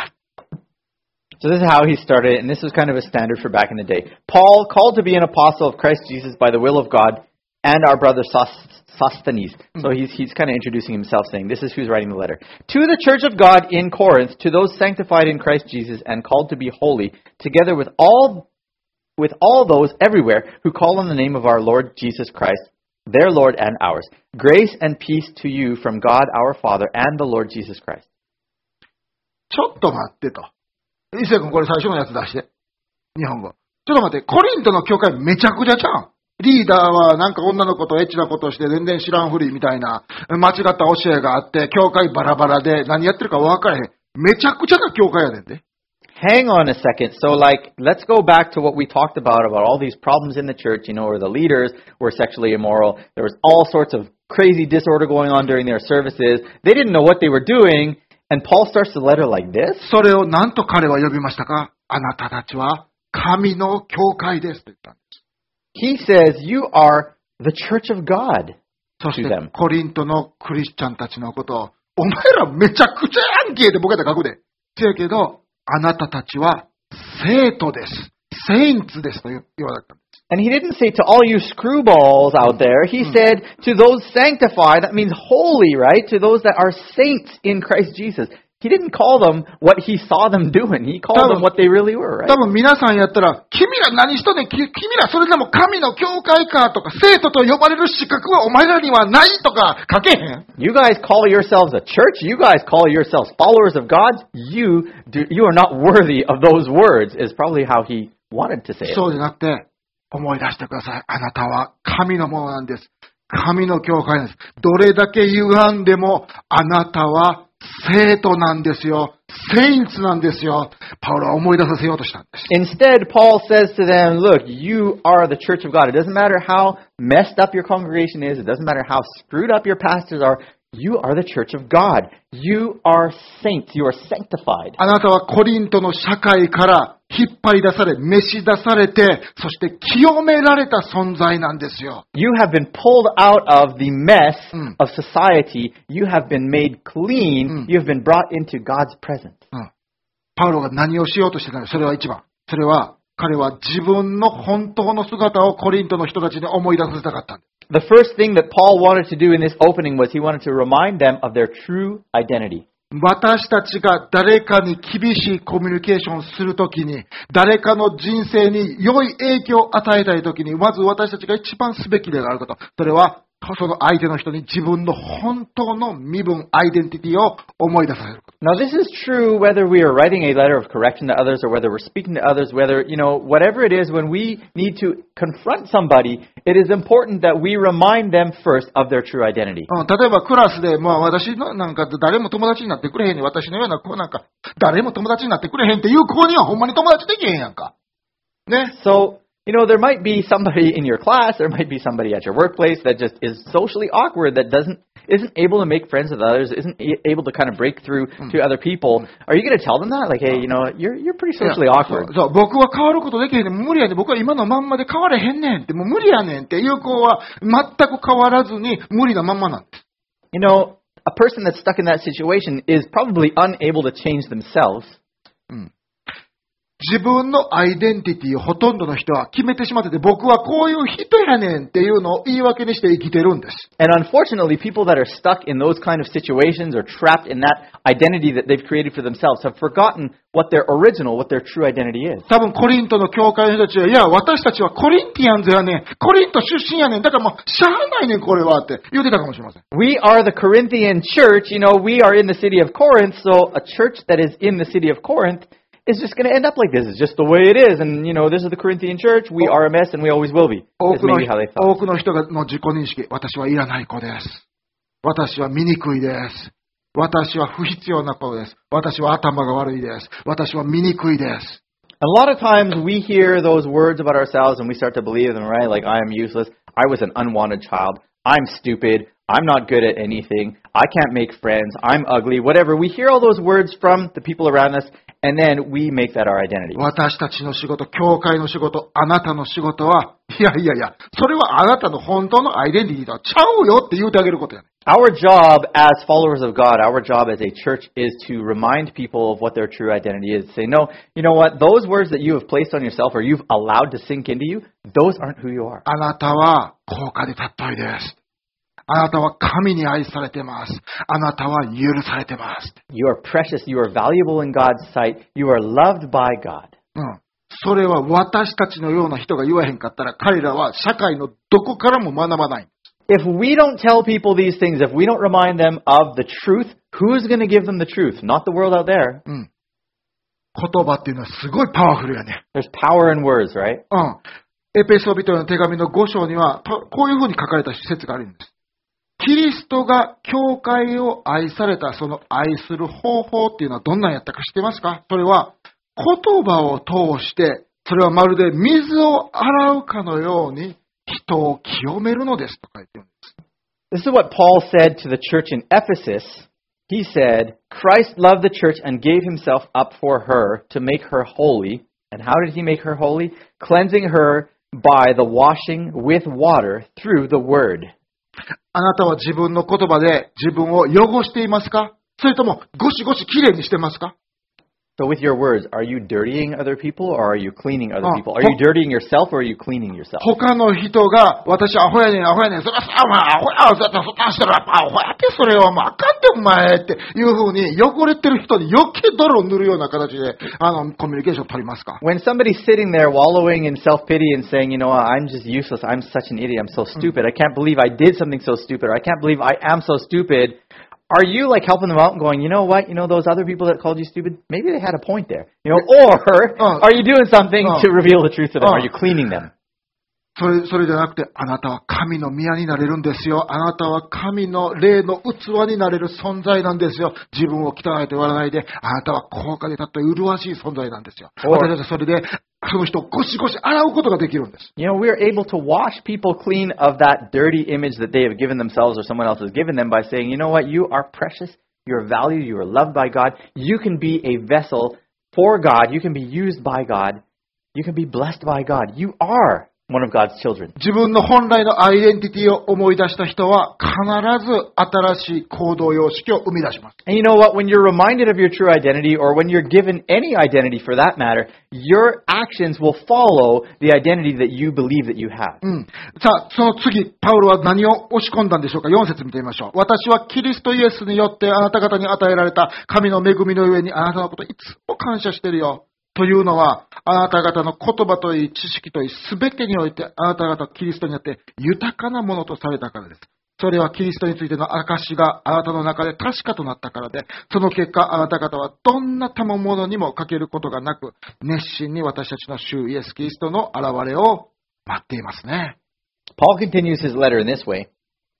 So this is how he started, and this was kind of a standard for back in the day. Paul, called to be an apostle of Christ Jesus by the will of God, and our brother Sosthenes. So he's, he's kind of introducing himself, saying, this is who's writing the letter. To the church of God in Corinth, to those sanctified in Christ Jesus and called to be holy, together with all, with all those everywhere who call on the name of our Lord Jesus Christ, their Lord and ours. Grace and peace to you from God our Father and the Lord Jesus Christ. ちょっと待ってと。一世君これ最初のやつ出して。日本語。ちょっと待って、コリントの教会めちゃくちゃちゃうん。リーダーはなんか女の子とエッチなことして全然知らんふりみたいな間違った教えがあって、教会バラバラで何やってるか分からへん。めちゃくちゃな教会やねんで。 Hang on a second. So, like, let's go back to what we talked about, about all these problems in the church, you know, where the leaders were sexually immoral. There was all sorts of crazy disorder going on during their services. They didn't know what they were doing. And Paul starts the letter like this. それを何と彼は呼びましたか？あなたたちは神の教会ですと言ったんです。 He says, you are the church of God そし to て them. コリントのクリスチャンたちのことを、お前らめちゃくちゃやんけって僕やったら書くで。せやけど、あなたたちは生徒です。セインツですと言われたんです。 And he didn't say to all you screwballs out there. He said to those sanctified, that means holy, right? To those that are saints in Christ Jesus. He didn't call them what he saw them doing. He called them what they really were, right? 多分皆さんやったら、君ら何しとんねん、き君らそれでも神の教会かとか、生徒と呼ばれる資格はお前らにはないとか書けへん。 You guys call yourselves a church. You guys call yourselves followers of God. You do, you are not worthy of those words is probably how he wanted to say it. そうじゃなくて、思い出してください。あなたは神のものなんです。神の教会なんです。どれだけ歪んでも、あなたは生徒なんですよ。 saints なんですよ。パウロは思い出させようとしたんです。 Instead, Paul says to them, look, you are the church of God. It doesn't matter how messed up your congregation is. It doesn't matter how screwed up your pastors are. You are the church of God. You are saints. You are sanctified. あなたはコリントの社会から引っ張り出され、召し出されて、そして清められた存在なんですよ。 You have been pulled out of the mess of society. You have been made clean. You have been brought into God's presence. うん、パウロが何をしようとしてたの？それは一番。それは、彼は自分の本当の姿をコリントの人たちに思い出させたかったんです。 The first thing that Paul wanted to do in this opening was he wanted to remind them of their true identity. 私たちが誰かに厳しいコミュニケーションするときに、誰かの人生に良い影響を与えたいときに、まず私たちが一番すべきであること。それは、その相手の人に自分の本当の身分、アイデンティティを思い出させること。 Now this is true whether we are writing a letter of correction to others or whether we're speaking to others, whether, you know, whatever it is, when we need to confront somebody, it is important that we remind them first of their true identity. うん、例えばクラスで、まあ私のなんか誰も友達になってくれへんねん。私のような子なんか誰も友達になってくれへんっていう子にはほんまに友達できへんやんか。ね。 So, you know, there might be somebody in your class, there might be somebody at your workplace that just is socially awkward, that doesn't, isn't able to make friends with others, isn't able to kind of break through to other people. Are you going to tell them that? Like, hey, you know, you're, you're pretty socially awkward. そう、そう、僕は変わることできへんねん。無理やねん。僕は今のまんまで変われへんねんって、もう無理やねんっていう子は全く変わらずに無理なまんまなんです。 You know, a person that's stuck in that situation is probably unable to change themselves. うん。自分のアイデンティティをほとんどの人は決めてしまってて、僕はこういう人やねんっていうのを言い訳にして生きてるんです。 And unfortunately, people that are stuck in those kind of situations or trapped in that identity that they've created for themselves have forgotten what their original, what their true identity is. 多分コリントの教会の人たちは、いや、私たちはコリンティアンズやねん。コリント出身やねん。だからもう、しゃあないねん、これはって言ってたかもしれません。 We are the Corinthian church. You know, we are in the city of Corinth. So a church that is in the city of Corinth is just going to end up like this. It's just the way it is. And, you know, this is the Corinthian church. We are a mess and we always will be. 多 That's くの maybe how they 多 thought. くの人の自己認識、私はいらない子です。私は醜いです。私は不必要な子です。私は頭が悪いです。私は醜いです。 A lot of times we hear those words about ourselves and we start to believe them, right? Like, I am useless. I was an unwanted child. I'm stupid. I'm not good at anything. I can't make friends. I'm ugly. Whatever. We hear all those words from the people around us, and then we make that our identity. 私たちの仕事、教会の仕事、あなたの仕事は、いやいやいや、それはあなたの本当のアイデンティティとはちゃうよって言うてあげることやね。 Our job as followers of God, our job as a church is to remind people of what their true identity is. Say, no, you know what? Those words that you have placed on yourself or you've allowed to sink into you, those aren't who you are. あなたは高価で尊いです。あなたは神に愛されてます。あなたは許されてます。 You are precious. You are valuable in God's sight. You are loved by God. うん。それは私たちのような人が言わへんかったら、彼らは社会のどこからも学ばない。 If we don't tell people these things, if we don't remind them of the truth, who's going to give them the truth? Not the world out there. うん。言葉っていうのはすごいパワフルやね。 There's power in words, right? うん。エペソビトへの手紙のご章には、こういうふうに書かれた説があるんです。キリストが教会を愛されたその愛する方法っていうのはどんなんやったか知ってますか？それは言葉を通して、それはまるで水を洗うかのように人を清めるのですと書いてるんです。 This is what Paul said to the church in Ephesus. He said, Christ loved the church and gave himself up for her to make her holy. And how did he make her holy? Cleansing her by the washing with water through the word. あなたは自分の言葉で自分を汚していますか？それともゴシゴシきれいにしてますか？ So with your words, are you dirtying other people or are you cleaning other people? Are you dirtying yourself or are you cleaning yourself? 他の人が私アホやねんアホやねんそれはさお前アホやそんな人らアホやってそれはもうあかんってお前っていうふうに汚れてる人に余計泥を塗るような形であのコミュニケーションを取りますか？ When somebody's sitting there wallowing in self-pity and saying, you know, I'm just useless, I'm such an idiot, I'm so stupid, I can't believe I did something so stupid, or I can't believe I am so stupid, are you like helping them out and going, you know what, you know those other people that called you stupid, maybe they had a point there, you know, or are you doing something to reveal the truth to them? Are you cleaning them? それ、それじゃなくて、あなたは神の宮になれるんですよ。あなたは神の霊の器になれる存在なんですよ。自分を汚いと言わないで、あなたは高価でたって麗しい存在なんですよ。私たちはそれで、その人をゴシゴシ洗うことができるんです。 You know, we are able to wash people clean of that dirty image that they have given themselves or someone else has given them by saying, you know what, you are precious, you are valued, you are loved by God, you can be a vessel for God, you can be used by God, you can be blessed by God. You are one of God's children. 自分の本来のアイデンティティを思い出した人は必ず新しい行動様式を生み出します。 And you know what? When you're reminded of your true identity, or when you're given any identity for that matter, your actions will follow the identity that you believe that you have. うん、さあ、その次、パウロは何を押し込んだんでしょうか。よん節見てみましょう。私はキリストイエスによってあなた方に与えられた神の恵みの上にあなたのこといつも感謝しているよ。というのは、あなた方の言葉といい、知識といい、すべてにおいて、あなた方キリストによって豊かなものとされたからです。それはキリストについての証があなたの中で確かとなったからで、その結果、あなた方はどんな賜物にも欠けることがなく、熱心に私たちの主イエス・キリストの現れを待っていますね。 Paul continues his letter in this way.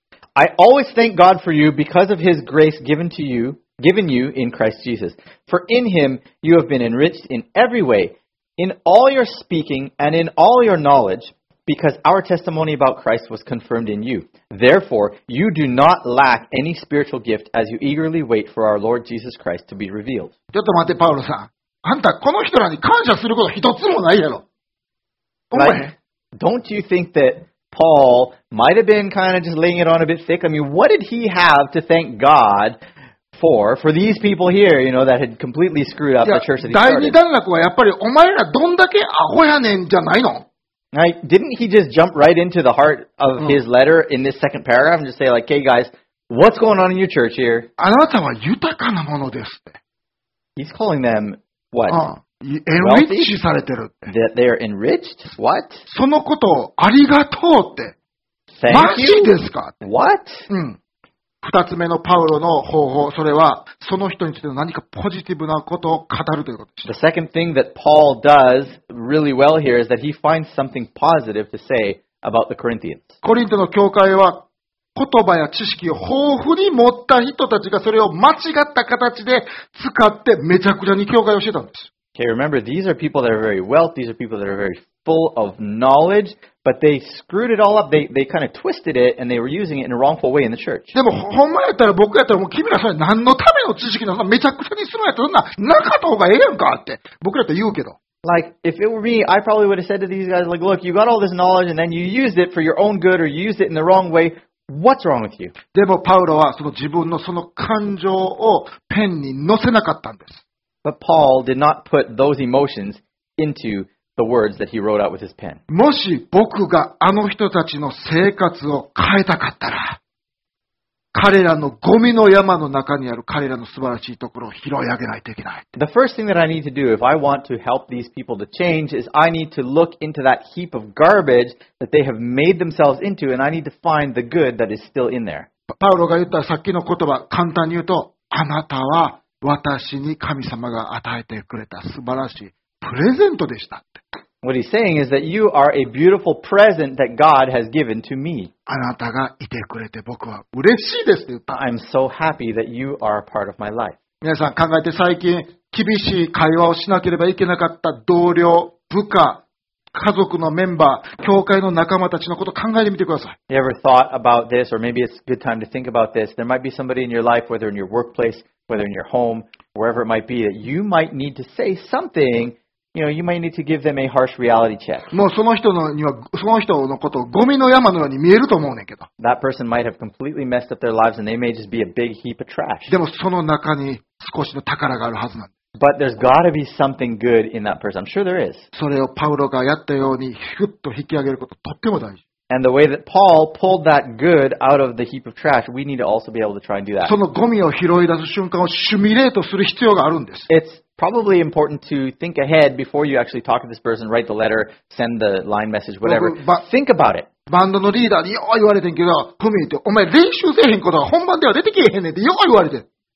I always thank God for you because of his grace given to you, given you in Christ Jesus. For in him you have been enriched in every way, in all your speaking and in all your knowledge, because our testimony about Christ was confirmed in you. Therefore, you do not lack any spiritual gift as you eagerly wait for our Lord Jesus Christ to be revealed. ちょっと待って、パウロさん。あんた、この人らに感謝すること一つもないやろ。お前。 Like, don't you think that Paul might have been kind of just laying it on a bit thick? I mean, what did he have to thank God for, for these people here, you know, that had completely screwed up the church that he 第二 started? 段落はやっぱりお前らどんだけアホやねんじゃないの？ Right? Didn't he just jump right into the heart of Mm. his letter in this second paragraph and just say, like, hey, guys, what's going on in your church here? あなたは豊かなものですって。 He's calling them, what? うん。エンリッチされてるって。 That they are enriched? What? そのことをありがとうって。 Thank マジ you? ですか？ What? うん。二つ目のパウロの方法、それは、その人についての何かポジティブなことを語るということで The した。 second thing that Paul does really well here is that he finds something positive to say about the Corinthians. コリントの教会は、言葉や知識を豊富に持った人たちがそれを間違った形で使ってめちゃくちゃに教会をしてたんです。 Okay, remember, these are people that are very wealthy. These are people that are very full of knowledge, but they screwed it all up. They they kind of twisted it, and they were using it in a wrongful way in the church. でも、ほんまやったら僕やったらもう君らそれ何のための知識なの？めちゃくちゃにするんやったらそんな、なかった方がええやんかって。僕らって言うけど。 Like, if it were me, I probably would have said to these guys, like, look, you got all this knowledge, and then you used it for your own good, or you used it in the wrong way. What's wrong with you? でも、パウロはその自分のその感情をペンに乗せなかったんです。 But Paul did not put those emotions into the words that he wrote out with his pen. もし僕があの人たちの生活を変えたかったら、彼らのゴミの山の中にある彼らの素晴らしいところを拾い上げないといけない。 The first thing that I need to do if I want to help these people to change is I need to look into that heap of garbage that they have made themselves into, and I need to find the good that is still in there. パウロが言ったさっきの言葉、簡単に言うと、あなたは私に神様が与えてくれた素晴らしいプレゼントでしたって。 What he's saying is that you are a beautiful present that God has given to me. あなたがいてくれて僕は嬉しいですって言った。 I'm so happy that you are a part of my life. 皆さん考えて最近厳しい会話をしなければいけなかった同僚、部下、家族のメンバー、教会の仲間たちのことを考えてみてください。 You ever thought about this, or maybe it's a good time to think about this? There might be somebody in your life, whether in your workplace, whether in your home, wherever it might be, that you might need to say something. You know, you might need to give them a harsh reality check. もうその人のには、その人のことをゴミの山のように見えると思うねんけど。 That person might have completely messed up their lives, and they may just be a big heap of trash. でもその中に少しの宝があるはずなんです。 But there's got to be something good in that person. I'm sure there is. それをパウロがやったようにヒュッと引き上げることとっても大事。 And the way that Paul pulled that good out of the heap of trash, we need to also be able to try and do that. そのゴミを拾い出す瞬間をシミュレートする必要があるんです。 It's probably important to think ahead before you actually talk to this person, write the letter, send the line message, whatever. But- Think about it. バンドのリーダーによう言われてんけど、ふみって、お前練習せえへんことが本番では出てけえへんねんってよう言われてん。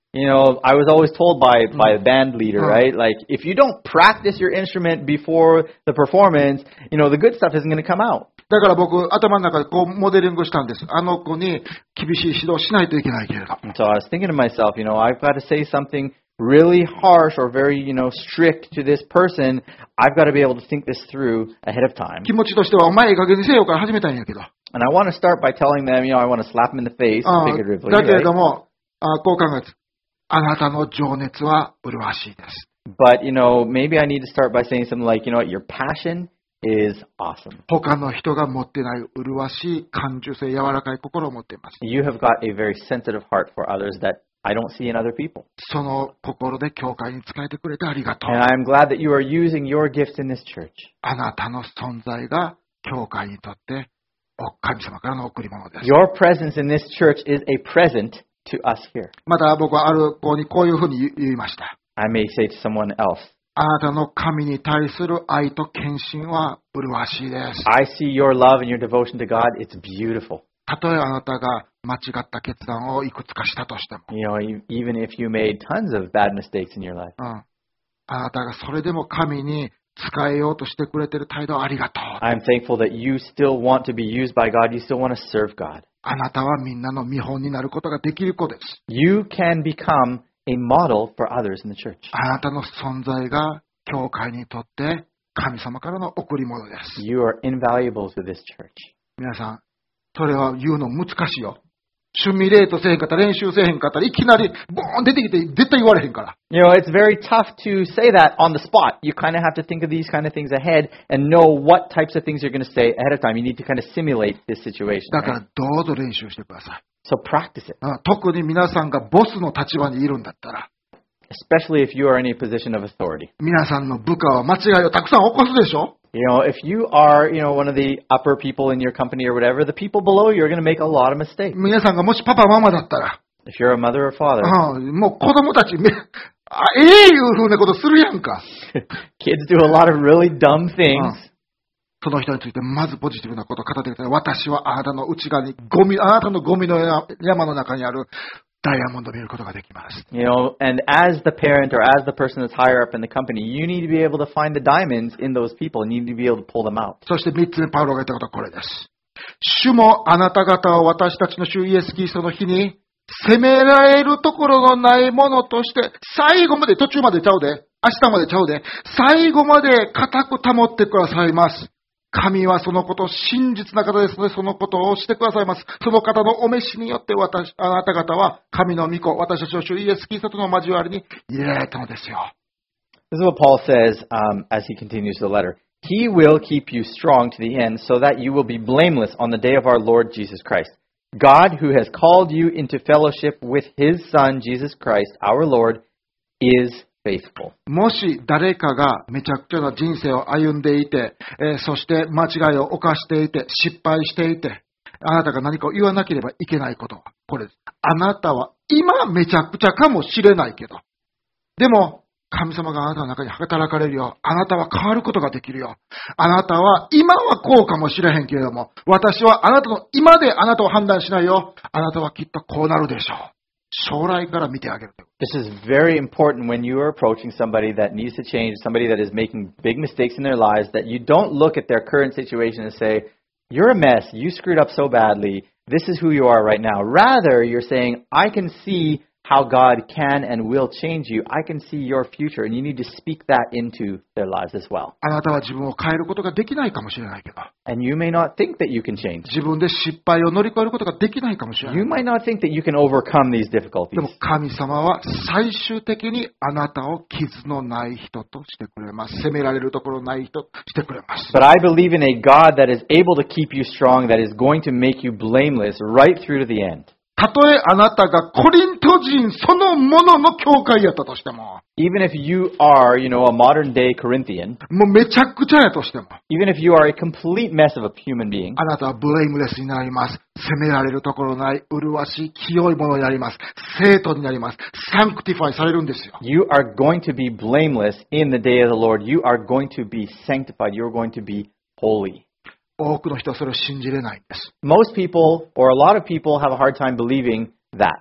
You know, I was always told by by a band leader, right? Like, if you don't practice your instrument before the performance, you know, the good stuff isn't going to come out. だから僕、頭の中でこうモデリングしたんです。あの子に厳しい指導をしないといけないけれど。 And so I was thinking to myself, you know, I've got to say something really harsh or very, you know, strict to this person. I've got to be able to think this through ahead of time. 気持ちとしては、お前いい加減にせよから始めたんやけど。 And I want to start by telling them, you know, I want to slap them in the face, あ figuratively. だけれど Right? も、あこう考えて、あなたの情熱は麗しいです。 But, you know, maybe I need to start by saying something like, you know what, your passion is awesome. 他の人が持ってない麗しい感受性、柔らかい心を持っています。 You have got a very sensitive heart for others that I don't see in other people. その心で教会に仕えてくれてありがとう。 And I'm glad that you are using your gifts in this church. あなたの存在が教会にとってお神様からの贈り物です。 Your presence in this church is a present to us here. また僕はある子にこういうふうに言いました。 I may say to someone else, あなたの神に対する愛と献身は麗しいです。 I see your love and your devotion to God. It's beautiful. たとえあなたが間違った決断をいくつかしたとしても、 You know, e- even if you made tons of bad mistakes in your life. うん、あなたがそれでも神に使えようとしてくれている態度をありがとう。 I'm thankful that you still want to be used by God. You still want to serve God. あなたはみんなの見本になることができる子です。 You can become a model for others in the church. あなたの存在が教会にとって神様からの贈り物です。 You are invaluable to this church. 皆さん、それは言うの難しいよ。シミュレートせえへんかったら練習せえへんかったらいきなりボーン出てきて絶対言われへんから。 You know, it's very tough to say that on the spot. You kind of have to think of these kind of things ahead and know what types of things you're going to say ahead of time. You need to kind of simulate this situation. だか Right? らどうぞ練習してください。 So practice it, あ特に皆さんがボスの立場にいるんだったら、 especially if you are in a position of authority. 皆さんの部下は間違いをたくさん起こすでしょ。 You know, if you are, you know, one of the upper people in your company or whatever, the people below you are going to make a lot of mistakes. 皆さんがもしパパママだったら、 If you're a mother or father, あもう子供たちめあええいうふうなことするやんか。 kids do a lot of really dumb things. その人についてまずポジティブなことを語ってください。私はあなたの内側にゴミ、あなたのゴミの山の中にあるダイヤモンドを見ることができます。 You know, and as the parent or as the person that's higher up in the company, you need to be able to find the diamonds in those people and you need to be able to pull them out. そして三つ目、パウロが言ったことはこれです。主もあなた方を私たちの主イエス・キリストの日に責められるところのないものとして、最後まで、途中までちゃうで、明日までちゃうで、最後まで固く保ってくださいます。神はそのことを真実な方ですので、そのことをしてくださいます。その方のお召しによって私、あなた方は神の御子、私たちの主イエス・キリストとの交わりに入れられたのですよ。 This is what Paul says um, as he continues the letter. He will keep you strong to the end so that you will be blameless on the day of our Lord Jesus Christ. God, who has called you into fellowship with His Son, Jesus Christ, our Lord, is faithful. もし誰かがめちゃくちゃな人生を歩んでいて、えーそして間違いを犯していて、失敗していて、あなたが何かを言わなければいけないことは、これです。あなたは今めちゃくちゃかもしれないけど、でも、神様があなたの中に働かれるよ。あなたは変わることができるよ。あなたは今はこうかもしれへんけれども、私はあなたの今であなたを判断しないよ。あなたはきっとこうなるでしょう。将来から見てあげる。 This is very important when you are approaching somebody that needs to change, somebody that is making big mistakes in their lives, that you don't look at their current situation and say, you're a mess, you screwed up so badly, this is who you are right now. Rather, you're saying, I can see how God can and will change you. I can see your future, and you need to speak that into their lives as well. あなたは自分を変えることができないかもしれないけど、 And you may not think that you can change. 自分で失敗を乗り越えることができないかもしれない。 You might not think that you can overcome these で difficulties. も神様は最終的にあなたを傷のない人としてくれます。責められるところない人としてくれます。 But I believe in a God that is able to keep you strong, that is going to make you blameless right through to the end. たとえあなたがコリント人そのものの教会やったとしても、 Even if you are, you know, a modern day Corinthian, もうめちゃくちゃやとしても、 even if you are a complete mess of a human being, あなたはブレイムレスになります。責められるところない麗しい清いものになります。聖徒になります。サンクティファイされるんですよ。 you are going to be blameless in the day of the Lord. You are going to be sanctified. You are going to be holy. 多くの人はそれを信じれないんです。 Most people, or a lot of people, have a hard time believing that.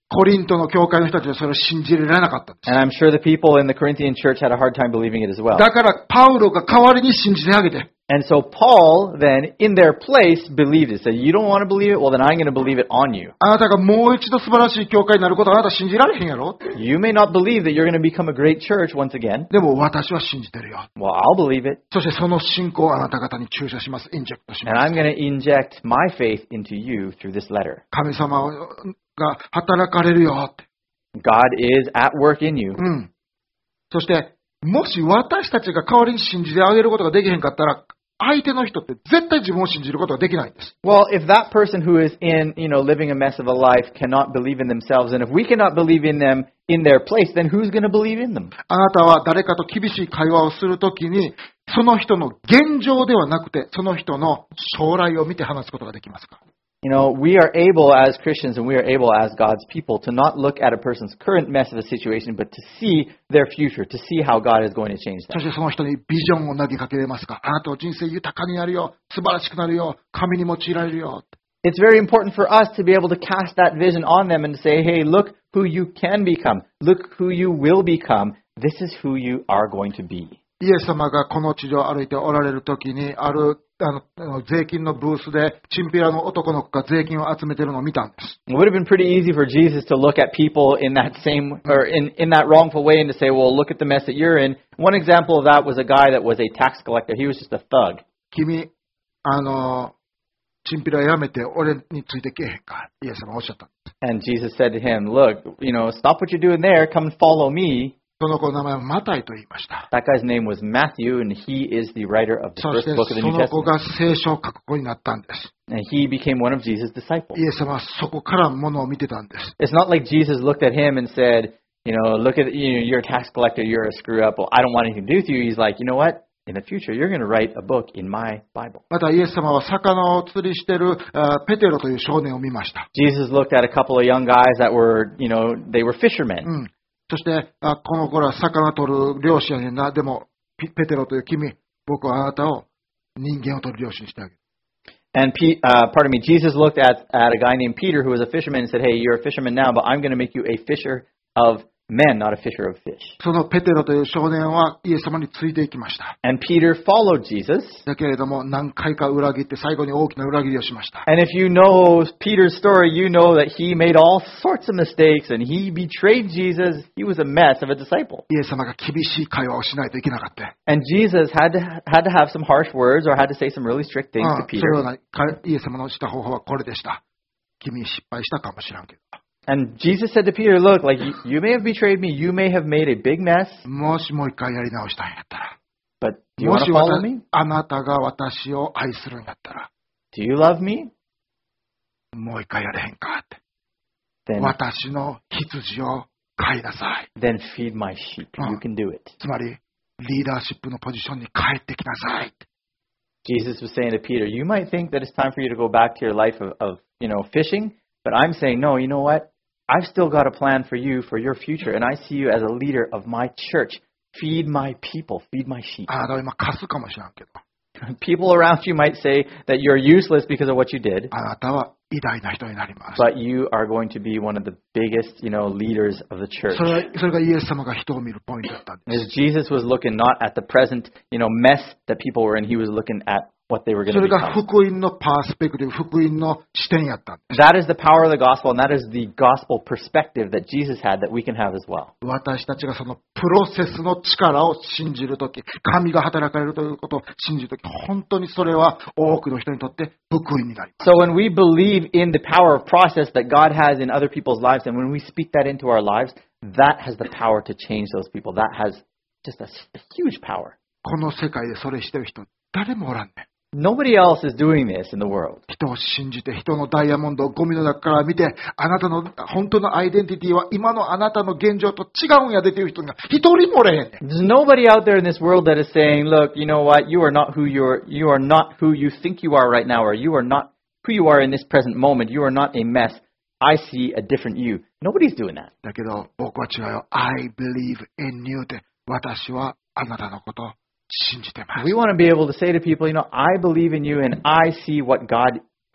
コリントの教会の人たちはそれを信じられなかったんです。 And I'm sure the people in the Corinthian church had a hard time believing it as well. だからパウロが代わりに信じてあげて、 And so Paul then, in their place, believed it. Said, you don't want to believe it? Well, then I'm going to believe it on you. あなたがもう一度素晴らしい教会になることはあなた信じられへんやろ。 You may not believe that you're going to become a great church once again. でも私は信じてるよ。 Well, I'll believe it. そしてその信仰をあなた方に注射します。インジェクトし And ます。 I'm going to inject my faith into you through this letter. 神様が働かれるよって。 God is at work in you. うん。そして、もし私たちが代わりに信じてあげることができへんかったら、相手の人って絶対自分を信じることができないんです。 Well, if that person who is in, you know, living a mess of a life cannot believe in themselves, and if we cannot believe in them in their place, then who's going to believe in them? あなたは誰かと厳しい会話をするときに、その人の現状ではなくて、その人の将来を見て話すことができますか？ You know, we are able as Christians and we are able as God's people to not look at a person's current mess of a situation, but to see their future, to see how God is going to change そ them. してその人にビジョンを投げかけれますか？あなたの人生豊かになるよ。素晴らしくなるよ。神に用いられるよ。 It's very important for us to be able to cast that vision on them and to say, hey, look who you can become. Look who you will become. This is who you are going to be. イエス様がこの地上を歩いておられるときに、あるあのあの税金のブースで、チンピラの男の子が税金を集めてるのを見たんです。 It would have been pretty easy for Jesus to look at people in that same, or in, in that wrongful way and to say, well, look at the mess that you're in. One example of that was a guy that was a tax collector. He was just a thug. 君、あの、チンピラやめて俺についてけえへんか？イエス様がおっしゃった。 And Jesus said to him, look, you know, stop what you're doing there. Come and follow me. その子の名前はマタイと言いました。 That guy's name was Matthew, and he is the writer of the そ first して book of the そ New の子 Testament. が聖書を書く子になったんです。 And he became one of Jesus' disciples. イエス様はそこからものを見てたんです。 It's not like Jesus looked at him and said, you know, look at, you know, you're a tax collector, you're a screw up. Well, I don't want anything to do with you. He's like, you know what? In the future, you're going to write a book in my Bible. またイエス様は魚を釣りしてるあペテロという少年を見ました。 Jesus looked at a couple of young guys that were, you know, they were fishermen. うん。そしてあこの頃は魚取る漁師やねんな。でもペペテロという君、僕はあなたを人間を取る漁師にしてあげる。 And, P, uh, pardon me, Jesus looked at, at a guy named Peter who was a fisherman and said, hey, you're a fisherman now, but I'm going to make you a fisher of men, not a fisher of fish. そのペテロという少年はイエス様についていきました。 And Peter followed Jesus. だけれども何回か裏切って最後に大きな裏切りをしました。 And if you know Peter's story, you know that he made all sorts of mistakes and he betrayed Jesus. He was a mess of a disciple. イエス様が厳しい会話をしないといけなかった。 And Jesus had to had to have some harsh words or had to say some really strict things あ to あそ Peter. れはないかイエス様のした方法はこれでした。君失敗したかもしれんけど。 And Jesus said to Peter, look, like you, you may have betrayed me, you may have made a big mess, もしもう一回やり直したんやったら。 but do you も want し to follow わた me? あなたが私を愛するんやったら、 Do you love me? もう一回やれへんかって。 Then 私の羊を飼いなさい。 then feed my sheep. You can do it. つまり、リーダーシップのポジションに帰ってきなさい。 Jesus was saying to Peter, you might think that it's time for you to go back to your life of, of you know, fishing, but I'm saying, no, you know what? I've still got a plan for you, for your future, and I see you as a leader of my church. Feed my people, feed my sheep. あなたは今貸すかもしれんけど、 People around you might say that you're useless because of what you did, あなたは偉大な人になります。 but you are going to be one of the biggest, you know, leaders of the church. それはそれがイエス様が人を見るポイントだったんです。 As Jesus was looking not at the present, you know, mess that people were in, he was looking at what they were going そ to れが become. 福音のパースペクティブ、福音の視点やったんです。 That is the power of the gospel, and that is the gospel perspective that Jesus had that we can have as well. 私たちがそのプロセスの力を信じるとき、神が働かれるということを信じるとき、本当にそれは多くの人にとって福音になります。 So when we believe in the power of process that God has in other people's lives, and when we speak that into our lives, that has the power to change those people. That has just a, a huge power. この世界でそれしてる人、誰もおらんねん。 Nobody else is doing this in the world. 人を信じて、人のダイヤモンドをゴミの中から見て、あなたの本当のアイデンティティは今のあなたの現状と違うんやでという人が一人もおれへんねん。 There's nobody out there in this world that is saying, look, you know what, you are not who you're, you are not who you think you are right now, or you are not who you are in this present moment. You are not a mess. I see a different you. Nobody's doing that. だけど僕は違うよ。I believe in you って私はあなたのことを信じてます。 We want to be able to say to people, you know, I believe in you and I see what God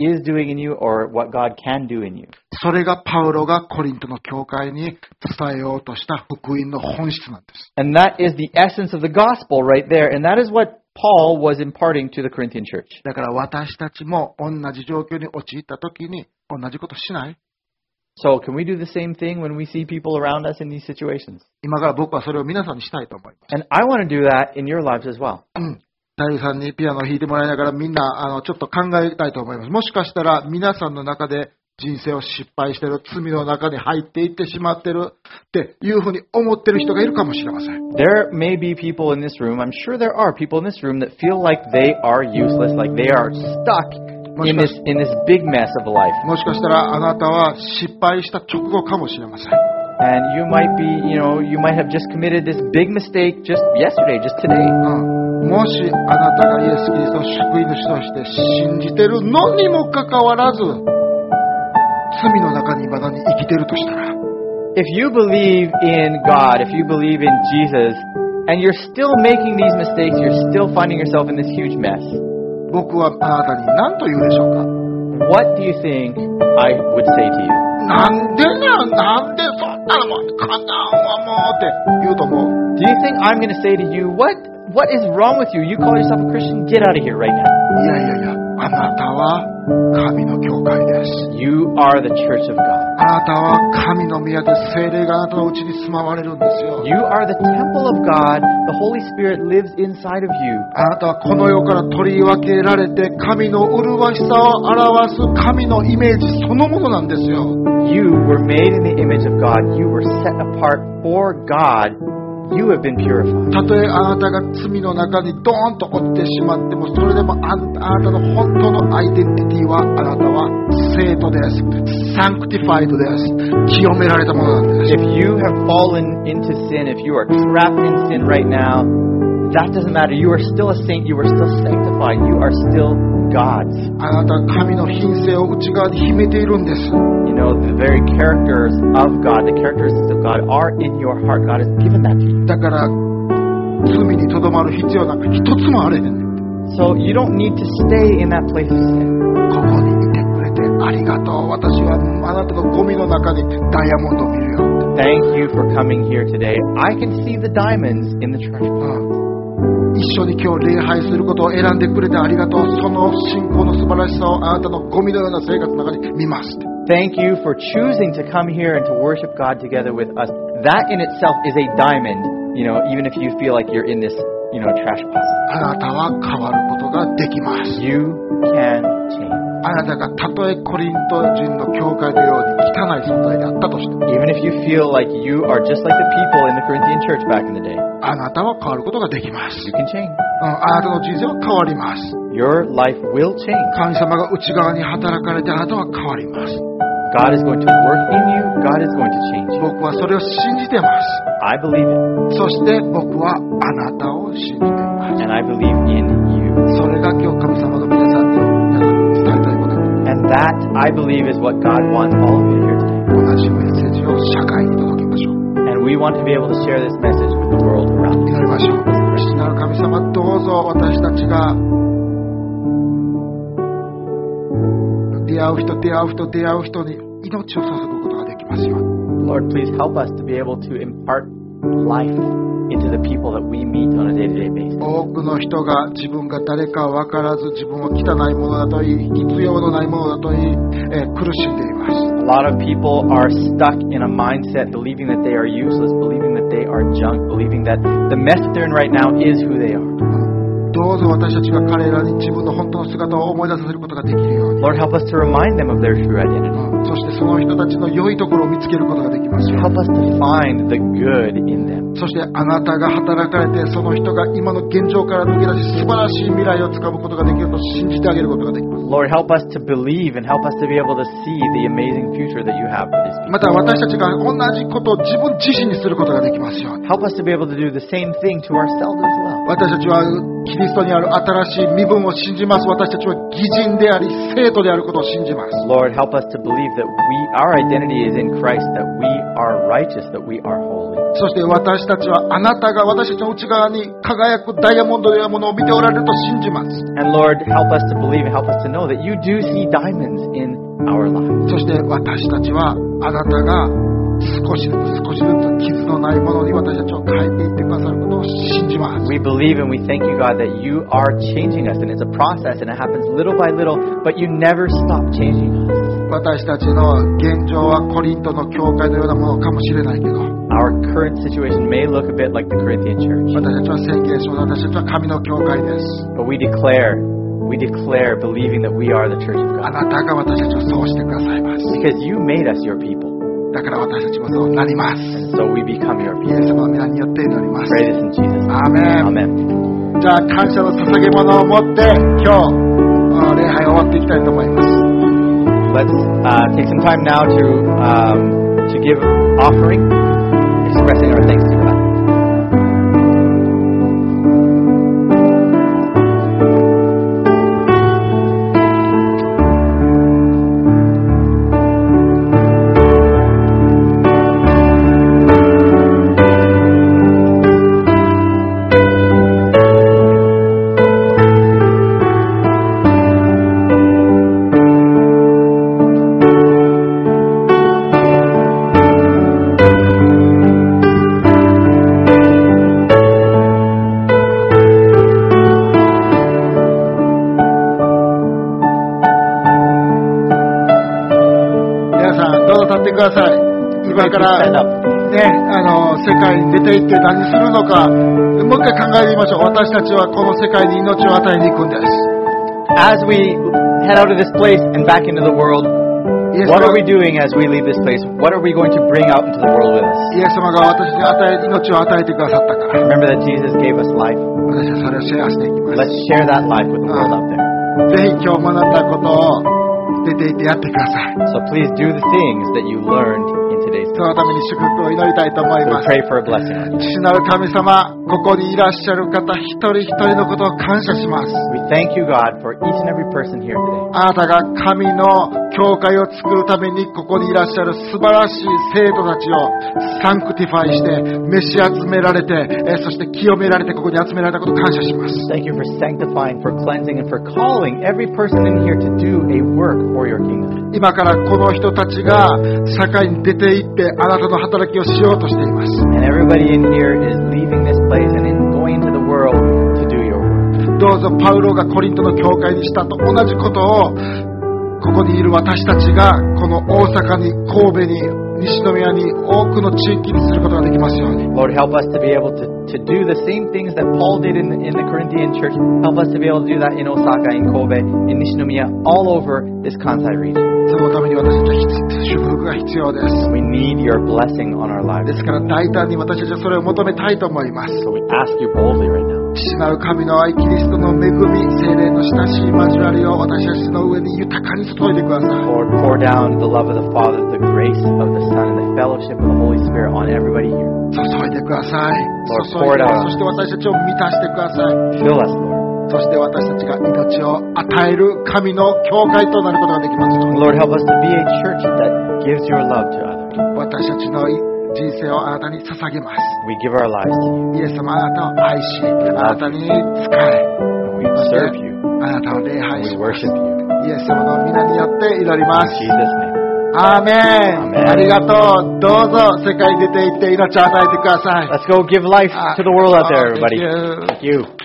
is doing in you or what God can do in you. それがパウロがコリントの教会に伝えようとした福音の本質なんです。 And that is the essence of the gospel right there. And that is what Paul was imparting to the Corinthian church. だから私たちも同じ状況に陥った時に同じことしない？ So can we do the same thing when we see people around us in these situations? 今から僕はそれを皆さんにしたいと思います。 And I want to do that in your lives as well. うん。大夫さんにピアノを弾いてもらいながらみんなあのちょっと考えたいと思います。もしかしたら皆さんの中で人生を失敗している、罪の中に入っていってしまっているっていうふうに思っている人がいるかもしれません。 There may be people in this room, I'm sure there are people in this room that feel like they are useless, like they are stuck in this, in this big mess of life. もしかしたらあなたは失敗した直後かもしれません。 And you might be, you know, you might have just committed this big mistake just yesterday, just today. うん、もしあなたがイエス・キリストを救い主として信じているのにもかかわらず、罪の中に未だに生きているとしたら、 If you believe in God, if you believe in Jesus, and you're still making these mistakes, you're still finding yourself in this huge mess, 僕はあなたに何と言うでしょうか？ what do you think I would say to you? なんでな、なんでそんなのもかなわもうって言うと思う。 Do you think I'm going to say to you, what, what is wrong with you? You call yourself a Christian? Get out of here right now. いやいやいや、あなたは神の教会です。 You are the church of God. あなたは神の宮で聖霊があなたのうちに住まわれるんですよ。 You are the temple of God. The Holy Spirit lives inside of you. あなたはこの世から取り分けられて神の麗しさを表す神のイメージそのものなんですよ。 You were made in the image of God. You were set apart for God. You have been purified. たとえあなたが罪の中にドーンと落ちてしまっても、それでもあなたの本当のアイデンティティは、あなたは聖徒です。サンクティファイドです。清められたものなんです。 If you have fallen into sin, if you are trapped in sin right now, that doesn't matter. You are still a saint. You are still sanctified. You are still God's. あなたは神の品性を内側に秘めているんです。 You know, the very characters of God, the characteristics of God are in your heart. God has given that to you. だから罪にとどまる必要なんか一つもあれへんねん。 So you don't need to stay in that place of sin. ここにいてくれてありがとう。私はあなたのゴミの中にダイヤモンドを見るよ。 Thank you for coming here today. I can see the diamonds in the treasure. うん一緒に今日礼拝することを選んでくれてありがとう。その信仰の素晴らしさをあなたのゴミのような生活の中に見ます。 Thank you for choosing to come here and to worship God together with us. That in itself is a diamond, you know, even if you feel like you're in this, you know, trash pile. あなたは変わることができます。 You can change. あなたがたとえコリント人の教会のように汚い存在であったとしても、 Even if you feel like you are just like the people in the Corinthian church back in the day, あなたは変わることができます。 you can change. うん、あなたの人生は変わります。 Your life will change. 神様が内側に働かれてあなたは変わります。 God is going to work in you. God is going to change you. 僕はそれを信じてます。 I believe it. そして僕はあなたを信じています。 And I believe in you. それが今日神様の皆さんに伝えたいことです。 And that, I believe, is what God wants all of you here today. 同じメッセージを社会に届けましょう。 And we want to be able to share this message with the world around 祈 us. りましょう。父なる神様、どうぞ私たちが出会う人、出会う人、出会う人に命を注ぐことができますように。 Lord, please help us to be able to impart life into the people that we meet on a day-to-day basis. 多くの人が自分が誰か分からず、自分は汚いものだと言い、必要のないものだと言い、えー苦しんでいます。 A lot of people are stuck in a mindset believing that they are useless, believing that they are junk, believing that the mess that they're in right now is who they are. どうぞ私たちが彼らに自分の本当の姿を思い出させることができるように。 Lord, help us to remind them of their true identity. そしてその人たちの良いところを見つけることができますように。 Help us to find the good in them. そしてあなたが働かれて、その人が今の現状から抜け出し、素晴らしい未来をつかむことができると信じてあげることができます。 Lord, help us to believe and help us to be able to see the amazing future that you have for these people. また私たちが同じことを自分自身にすることができますように。 Help us to be able to do the same thing to ourselves as well. 私たちはキリリストにある新しい身分を信じます。私たちは義人であり、生徒であることを信じます。 Lord, help us to believe that we, our identity is in Christ, that we are righteous, that we are holy. そして私たちはあなたが私たちの内側に輝くダイヤモンドのようなものを見ておられると信じます。 And Lord, help us to believe and help us to know that you do see diamonds in our lives. そして私たちはあなたが少しずつ少しずつ傷のないものに私たちを変えていってくださることを信じます。 We believe and we thank you, God, that you are changing us, and it's a process, and it happens little by little, but you never stop changing us. 私たちの現状はコリントの教会のようなものかもしれないけど、 Our current situation may look a bit like the Corinthian church, 私たちは宣言します。私たちは神の教会です。 but we declare, we declare believing that we are the church of あ God. なたが私たちをそうしてくださいます。 Because you made us your people, だから私たちもそうなります。 so we become your イエ people. ス様の皆によって祈ります。 Pray this in Jesus' name. アーメン。 Amen. じゃあ感謝の捧げ物を持って今日礼拝終わっていきたいと思います。 Let's uh, take some time now to um, to give offering, expressing our thanks to God. ください。今からね、あの世界に出て行って何するのか、もう一回考えてみましょう。私たちはこの世界に命を与えに行くんです。 As we head out of this place and back into the world, what are we doing as we leave this place? What are we going to bring out into the world with us? イエス様が私に与え命を与えてくださったから。 Remember that Jesus gave us life. 私はそれをシェアしていきます。 Let's share that life with the world out there. ぜひ今日学んだことを出て行ってやってください。 So please do the things that you learned in today's そのために祝福を祈りたいと思い So ます。 pray for a blessing on you. 父なる神様、ここにいらっしゃる方一人一人のことを感謝します。 We thank you, God, for each and every person here today. あなたが神の教会を作るためにここにいらっしゃる素晴らしい生徒たちをサンクティファイして召し集められて、えーそして清められてここに集められたことを感謝します。 Thank you for sanctifying, for cleansing, and for calling every person in here to do a work for your kingdom. 今からこの人たちが社会に出て行ってあなたの働きをしようとしています。 And everybody in here is leaving this place and in going into the world to do your work. どうぞパウロがコリントの教会にしたと同じことをここにいる私たちがこの大阪に神戸に西宮に多くの地域にすることができますように。 Lord, help us to be able to, to do the same things that Paul did in the, in the Corinthian church. Help us to be able to do that in Osaka, in Kobe, in Nishinomiya, all over this Kansai region. そのために私たちは祝福が必要です。 We need your blessing on our で lives. すから大胆に私たちはそれを求めたいと思います。 So we ask you boldly right now. 父なる神の愛、キリストの恵み、聖霊の親しい交わりを私たちの上に豊かに注いでください。 Lord, pour down the love of the Father, the grace of the Son, and the fellowship of the Holy Spirit on everybody here. 注いでください。 Lord, 注 pour い it で、 out. そして私たちを満たしてください。 Fill us, Lord. そして私たちが命を与える神の教会となることができますように。 Lord, help us to be a church that gives your love to others. 私たちの人生をあなたに捧げます。 We give our lives to you. イエス様、あなたを愛し、あなたに仕え、 And we そして serve you. あなたを礼拝 We します。 worship you. イエス様の皆によって祈りま In す。 Jesus' name. アーメン。 Amen. ありがとう。どうぞ世界に出て行って命を与えてください。 Let's go give life to the world out there, everybody. Thank you. Thank you.